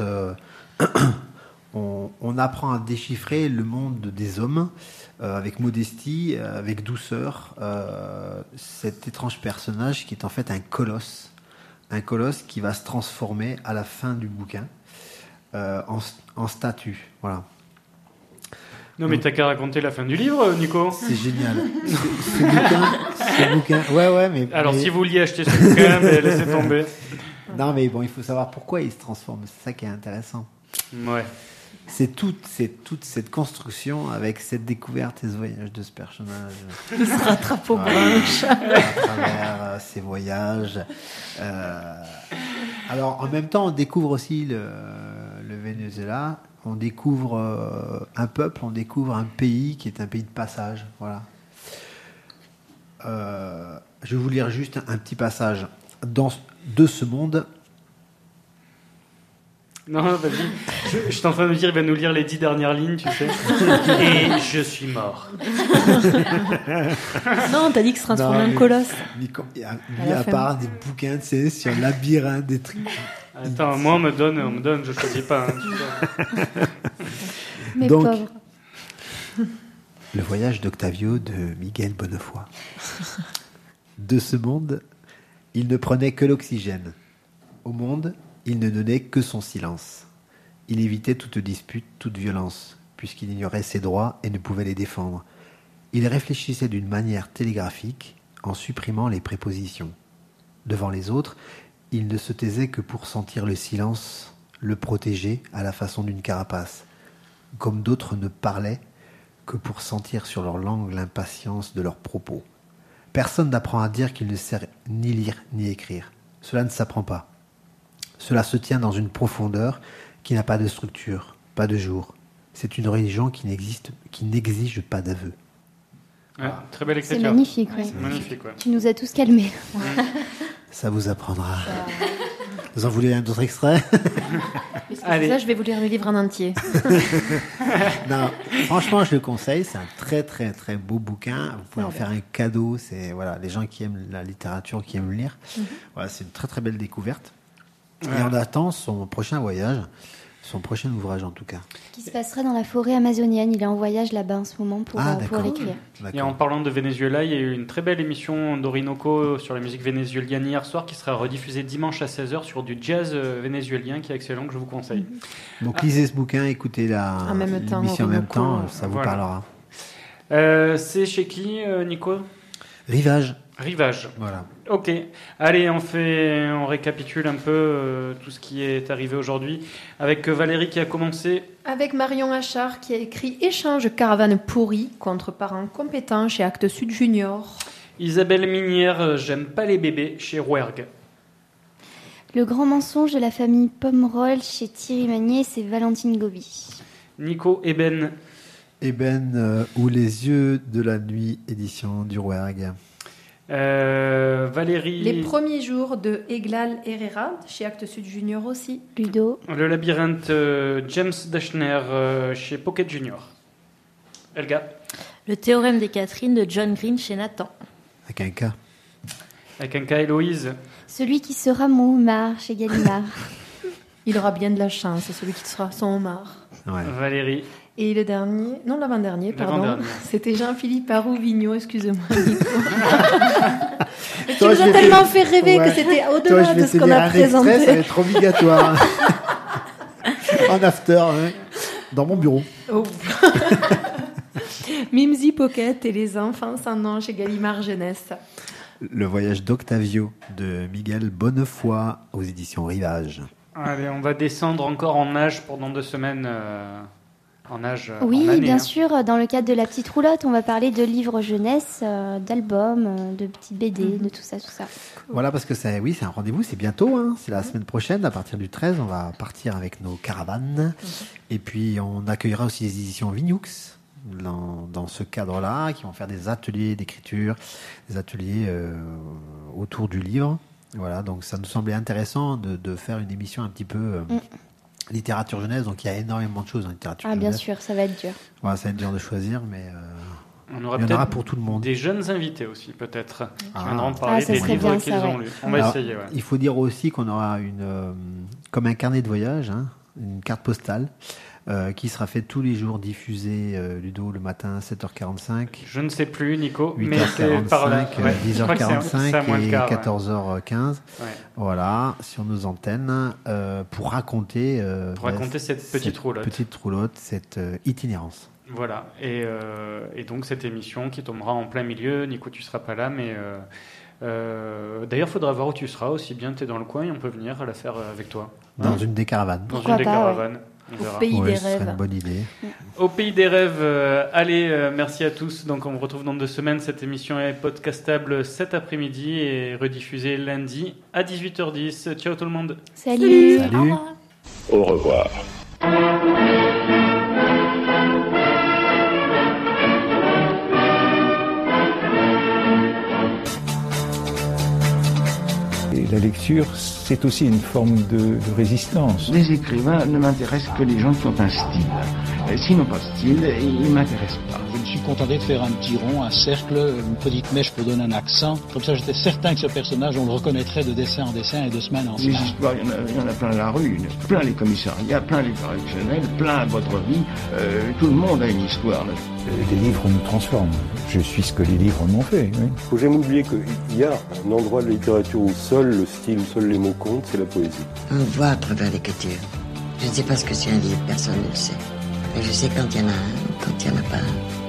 on apprend à déchiffrer le monde des hommes avec modestie, avec douceur, cet étrange personnage qui est en fait un colosse qui va se transformer à la fin du bouquin en statue. Voilà. Non, mais t'as qu'à raconter la fin du livre, Nico. C'est génial. Ce bouquin. Ouais, mais. Alors, si vous vouliez acheter ce bouquin, laissez tomber. Non, mais bon, il faut savoir pourquoi il se transforme. C'est ça qui est intéressant. Ouais. C'est toute cette construction avec cette découverte et ce voyage de ce personnage. Il se rattrape au branche. À travers ces voyages. Alors, en même temps, on découvre aussi le Venezuela. On découvre un peuple, on découvre un pays qui est un pays de passage. Voilà. Je vais vous lire juste un petit passage de ce monde. Non, vas-y. Je suis en train de me dire, il va nous lire les 10 dernières lignes, tu sais. Et je suis mort. Non, t'as dit que se transforme en colosse. À part des bouquins, tu sais, sur labyrinthe, des trucs. Attends, moi on me donne, je choisis pas. Mais donc, pauvre. Le voyage d'Octavio de Miguel Bonnefoy. De ce monde, il ne prenait que l'oxygène. Au monde, il ne donnait que son silence. Il évitait toute dispute, toute violence, puisqu'il ignorait ses droits et ne pouvait les défendre. Il réfléchissait d'une manière télégraphique, en supprimant les prépositions. Devant les autres, il ne se taisait que pour sentir le silence, le protéger à la façon d'une carapace. Comme d'autres ne parlaient que pour sentir sur leur langue l'impatience de leurs propos. Personne n'apprend à dire qu'il ne sait ni lire ni écrire. Cela ne s'apprend pas. Cela se tient dans une profondeur qui n'a pas de structure, pas de jour. C'est une religion qui n'exige pas d'aveu. Ouais, très belle écriture. C'est magnifique, ouais. C'est magnifique, ouais. Tu nous as tous calmés. Ça vous apprendra. Vous en voulez un autre extrait? Allez. Ça, je vais vous lire le livre en entier. Non, franchement, je le conseille. C'est un très, très, très beau bouquin. Vous pouvez en faire un cadeau. C'est voilà, les gens qui aiment la littérature, qui aiment lire. Voilà, c'est une très, très belle découverte. Et on attend son prochain voyage, son prochain ouvrage en tout cas. Qui se passera dans la forêt amazonienne. Il est en voyage là-bas en ce moment pour l'écrire. Et en parlant de Venezuela, il y a eu une très belle émission d'Orinoco sur la musique vénézuélienne hier soir qui sera rediffusée dimanche à 16h sur du jazz vénézuélien qui est excellent, que je vous conseille. Donc lisez ce bouquin, écoutez l'émission en même temps, ça vous parlera. C'est chez qui, Nico ? Rivage. Rivage. Voilà. Ok. Allez, on récapitule un peu tout ce qui est arrivé aujourd'hui avec Valérie qui a commencé. Avec Marion Achard qui a écrit Échange caravane pourri contre parents compétents chez Actes Sud Junior. Isabelle Minière, J'aime pas les bébés chez Rouergue. Le grand mensonge de la famille Pomerol chez Thierry Magnier, c'est Valentine Gobi. Nico Eben. Ou les yeux de la nuit, édition du Rouergue. Valérie. Les premiers jours de Eglal Herrera, chez Actes Sud Junior aussi. Ludo. Le labyrinthe, James Dashner chez Pocket Junior. Elga. Le théorème des Catherines de John Green chez Nathan. Avec un K. Avec un K, Héloïse. Celui qui sera mon homard chez Gallimard. Il aura bien de la chance, celui qui sera son homard. Ouais. Valérie. Et le dernier, non l'avant-dernier, pardon, c'était Jean-Philippe Arouvigno, excusez-moi Nico. Tu nous as tellement fait rêver que c'était au-delà de ce qu'on a présenté. Extrait, ça va être obligatoire. En after, hein, dans mon bureau. Oh. Mimsy Pocket et les enfants sans nom chez Gallimard Jeunesse. Le voyage d'Octavio de Miguel Bonnefoy aux éditions Rivage. Allez, on va descendre encore en âge pendant 2 semaines. En âge. Oui, en année, bien sûr. Dans le cadre de la petite roulotte, on va parler de livres jeunesse, d'albums, de petites BD, de tout ça. Voilà, parce que c'est un rendez-vous, c'est bientôt. Hein, c'est la semaine prochaine, à partir du 13, on va partir avec nos caravanes. Et puis, on accueillera aussi les éditions Vignux dans ce cadre-là, qui vont faire des ateliers d'écriture, des ateliers autour du livre. Voilà, donc ça nous semblait intéressant de faire une émission un petit peu littérature jeunesse. Donc il y a énormément de choses en littérature jeunesse. Ah, bien sûr, ça va être dur. Voilà, ça va être dur de choisir, mais on aura il y en aura pour tout le monde. Des jeunes invités aussi, peut-être, qui viendront parler des livres qu'ils ont lus. On va essayer, ouais. Il faut dire aussi qu'on aura comme un carnet de voyage, hein, une carte postale, qui sera fait tous les jours, diffusée, Ludo, le matin, 7h45. Je ne sais plus, Nico, 8h45, mais c'est par là. 10h45 et 14h15. Ouais. Voilà, sur nos antennes, pour raconter cette petite roulotte. Cette itinérance. Voilà, et donc cette émission qui tombera en plein milieu. Nico, tu seras pas là, mais d'ailleurs, il faudra voir où tu seras. Aussi bien tu es dans le coin et on peut venir la faire avec toi. Dans une des caravanes. Dans une des caravanes. Au pays des rêves. Ce serait une bonne idée. Au pays des rêves. Allez, merci à tous. Donc, on vous retrouve dans 2 semaines. Cette émission est podcastable cet après-midi et rediffusée lundi à 18h10. Ciao tout le monde. Salut. Au revoir. Et la lecture, c'est aussi une forme de résistance. Les écrivains ne m'intéressent que les gens qui ont un style. S'ils n'ont pas de style, ils ne m'intéressent pas. Je me suis contenté de faire un petit rond, un cercle, une petite mèche pour donner un accent. Comme ça, j'étais certain que ce personnage, on le reconnaîtrait de dessin en dessin et de semaine en semaine. Les histoires, il y en a plein la rue, plein les commissariats, plein les correctionnels, plein votre vie. Tout le monde a une histoire. Les livres nous transforment. Je suis ce que les livres m'ont fait. Oui. Faut jamais oublier qu'il y a un endroit de la littérature où seul le style, seuls les mots comptent, c'est la poésie. On voit à travers l'écriture. Je ne sais pas ce que c'est un livre, personne ne le sait. Mais je sais quand il y en a un, quand il n'y en a pas un.